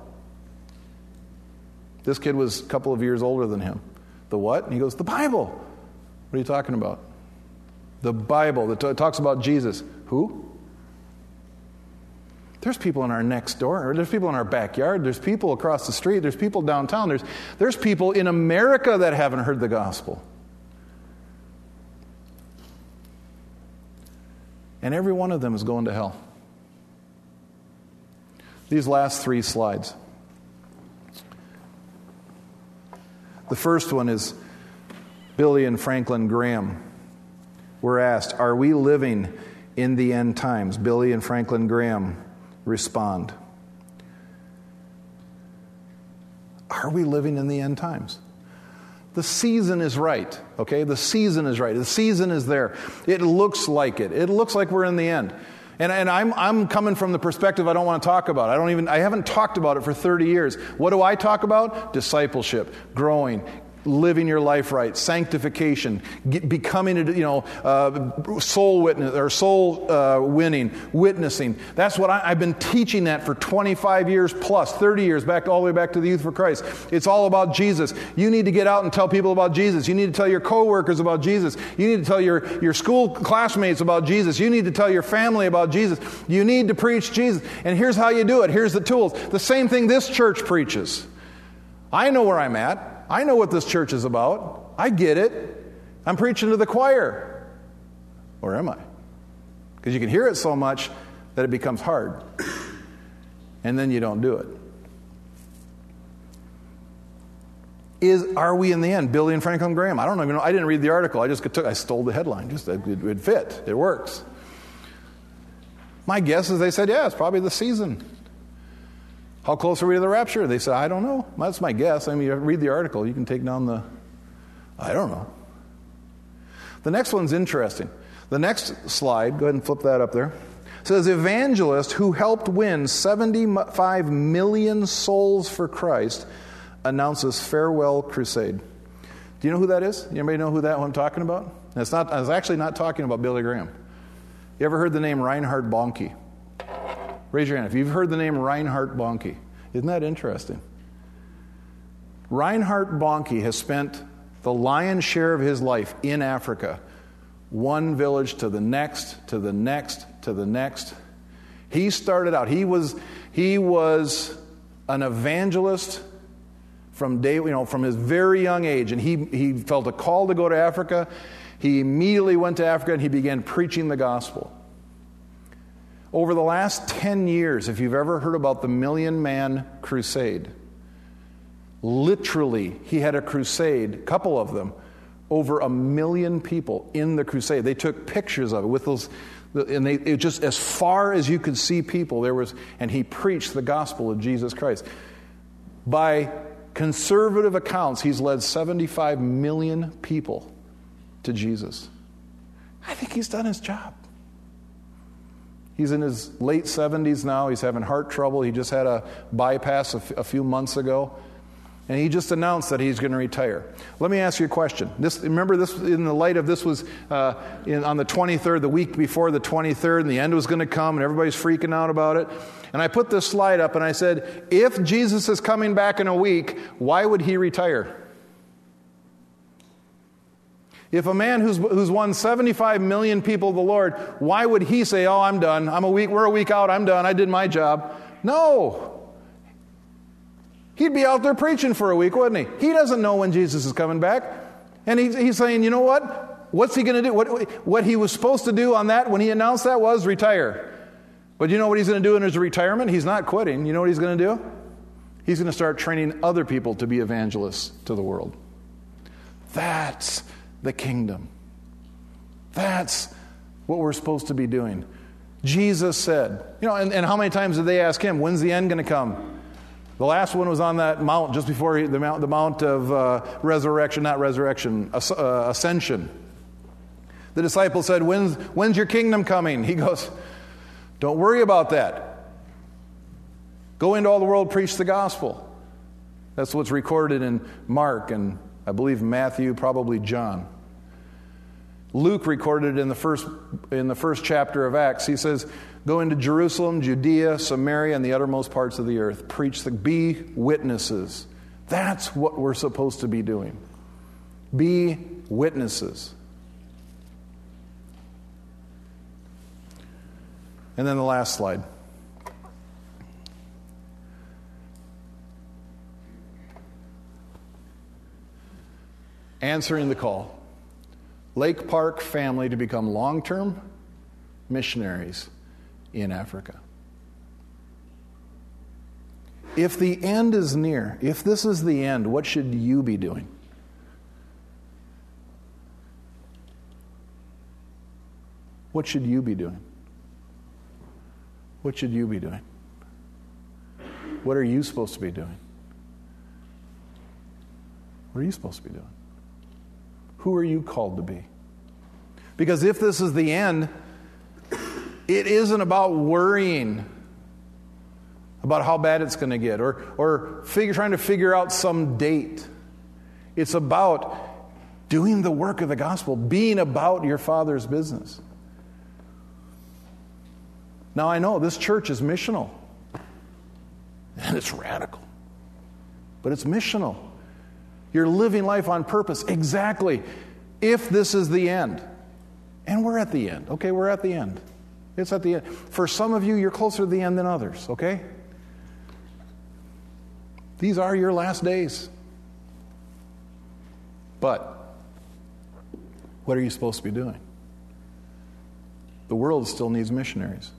This kid was a couple of years older than him. "The what?" And he goes, "The Bible." "What are you talking about?" "The Bible that talks about Jesus." "Who?" There's people in our next door. There's people in our backyard. There's people across the street. There's people downtown. There's people in America that haven't heard the gospel. And every one of them is going to hell. These last 3 slides. The first one is Billy and Franklin Graham were asked, "Are we living in the end times?" Billy and Franklin Graham respond, "Are we living in the end times?" The season is right, okay? The season is right. The season is there. It looks like it. It looks like we're in the end. And I'm coming from the perspective I don't want to talk about. I haven't talked about it for 30 years. What do I talk about? Discipleship, growing, living your life right, sanctification, becoming soul witness or soul winning, witnessing. That's what I've been teaching that for 25 years plus, 30 years all the way back to the Youth for Christ. It's all about Jesus. You need to get out and tell people about Jesus. You need to tell your coworkers about Jesus. You need to tell your school classmates about Jesus. You need to tell your family about Jesus. You need to preach Jesus. And here's how you do it. Here's the tools. The same thing this church preaches. I know where I'm at. I know what this church is about. I get it. I'm preaching to the choir. Or am I? Because you can hear it so much that it becomes hard. And then you don't do it. Are we in the end? Billy and Franklin Graham. I don't even know. I didn't read the article. I stole the headline. It fit. It works. My guess is they said, yeah, it's probably the season. How close are we to the rapture? They said, I don't know. That's my guess. I mean, you read the article. You can take down I don't know. The next one's interesting. The next slide, go ahead and flip that up there, says, evangelist who helped win 75 million souls for Christ announces farewell crusade. Do you know who that is? Anybody know who I'm talking about? I was actually not talking about Billy Graham. You ever heard the name Reinhard Bonnke? Raise your hand if you've heard the name Reinhard Bonnke. Isn't that interesting? Reinhard Bonnke has spent the lion's share of his life in Africa, one village to the next, to the next, to the next. He started out, he was an evangelist from his very young age, and he felt a call to go to Africa. He immediately went to Africa and he began preaching the gospel. Over the last 10 years, if you've ever heard about the Million Man Crusade, literally he had a crusade, a couple of them, over 1 million people in the crusade. They took pictures of it with those, and it just as far as you could see people there was, and he preached the gospel of Jesus Christ. By conservative accounts, he's led 75 million people to Jesus. I think he's done his job. He's in his late 70s now. He's having heart trouble. He just had a bypass a few months ago. And he just announced that he's going to retire. Let me ask you a question. Remember this, in the light of this was on the 23rd, the week before the 23rd, and the end was going to come, and everybody's freaking out about it. And I put this slide up, and I said, if Jesus is coming back in a week, why would he retire? If a man who's won 75 million people to the Lord, why would he say, oh, I'm done. We're a week out. I'm done. I did my job. No. He'd be out there preaching for a week, wouldn't he? He doesn't know when Jesus is coming back. And he's saying, you know what? What's he going to do? What he was supposed to do on that, when he announced that, was retire. But you know what he's going to do in his retirement? He's not quitting. You know what he's going to do? He's going to start training other people to be evangelists to the world. That's the kingdom. That's what we're supposed to be doing. Jesus said, and how many times did they ask him, when's the end going to come? The last one was on that mount just before the mount of ascension. The disciple said, when's your kingdom coming? He goes, don't worry about that. Go into all the world, preach the gospel. That's what's recorded in Mark and I believe Matthew, probably John. Luke recorded it in the first chapter of Acts. He says, go into Jerusalem, Judea, Samaria, and the uttermost parts of the earth. Be witnesses. That's what we're supposed to be doing. Be witnesses. And then the last slide. Answering the call. Lake Park family to become long-term missionaries in Africa. If the end is near, if this is the end, what should you be doing? What should you be doing? What should you be doing? What are you supposed to be doing? What are you supposed to be doing? Who are you called to be? Because if this is the end, it isn't about worrying about how bad it's going to get or trying to figure out some date. It's about doing the work of the gospel, being about your Father's business. Now, I know this church is missional, and it's radical, but it's missional. You're living life on purpose. Exactly. If this is the end. And we're at the end. Okay, we're at the end. It's at the end. For some of you, you're closer to the end than others, okay? These are your last days. But what are you supposed to be doing? The world still needs missionaries.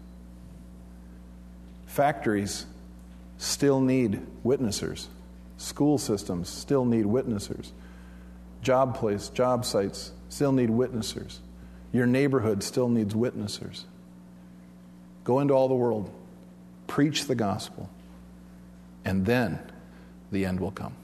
Factories still need witnessers. School systems still need witnessers. Job sites still need witnessers. Your neighborhood still needs witnessers. Go into all the world, preach the gospel, and then the end will come.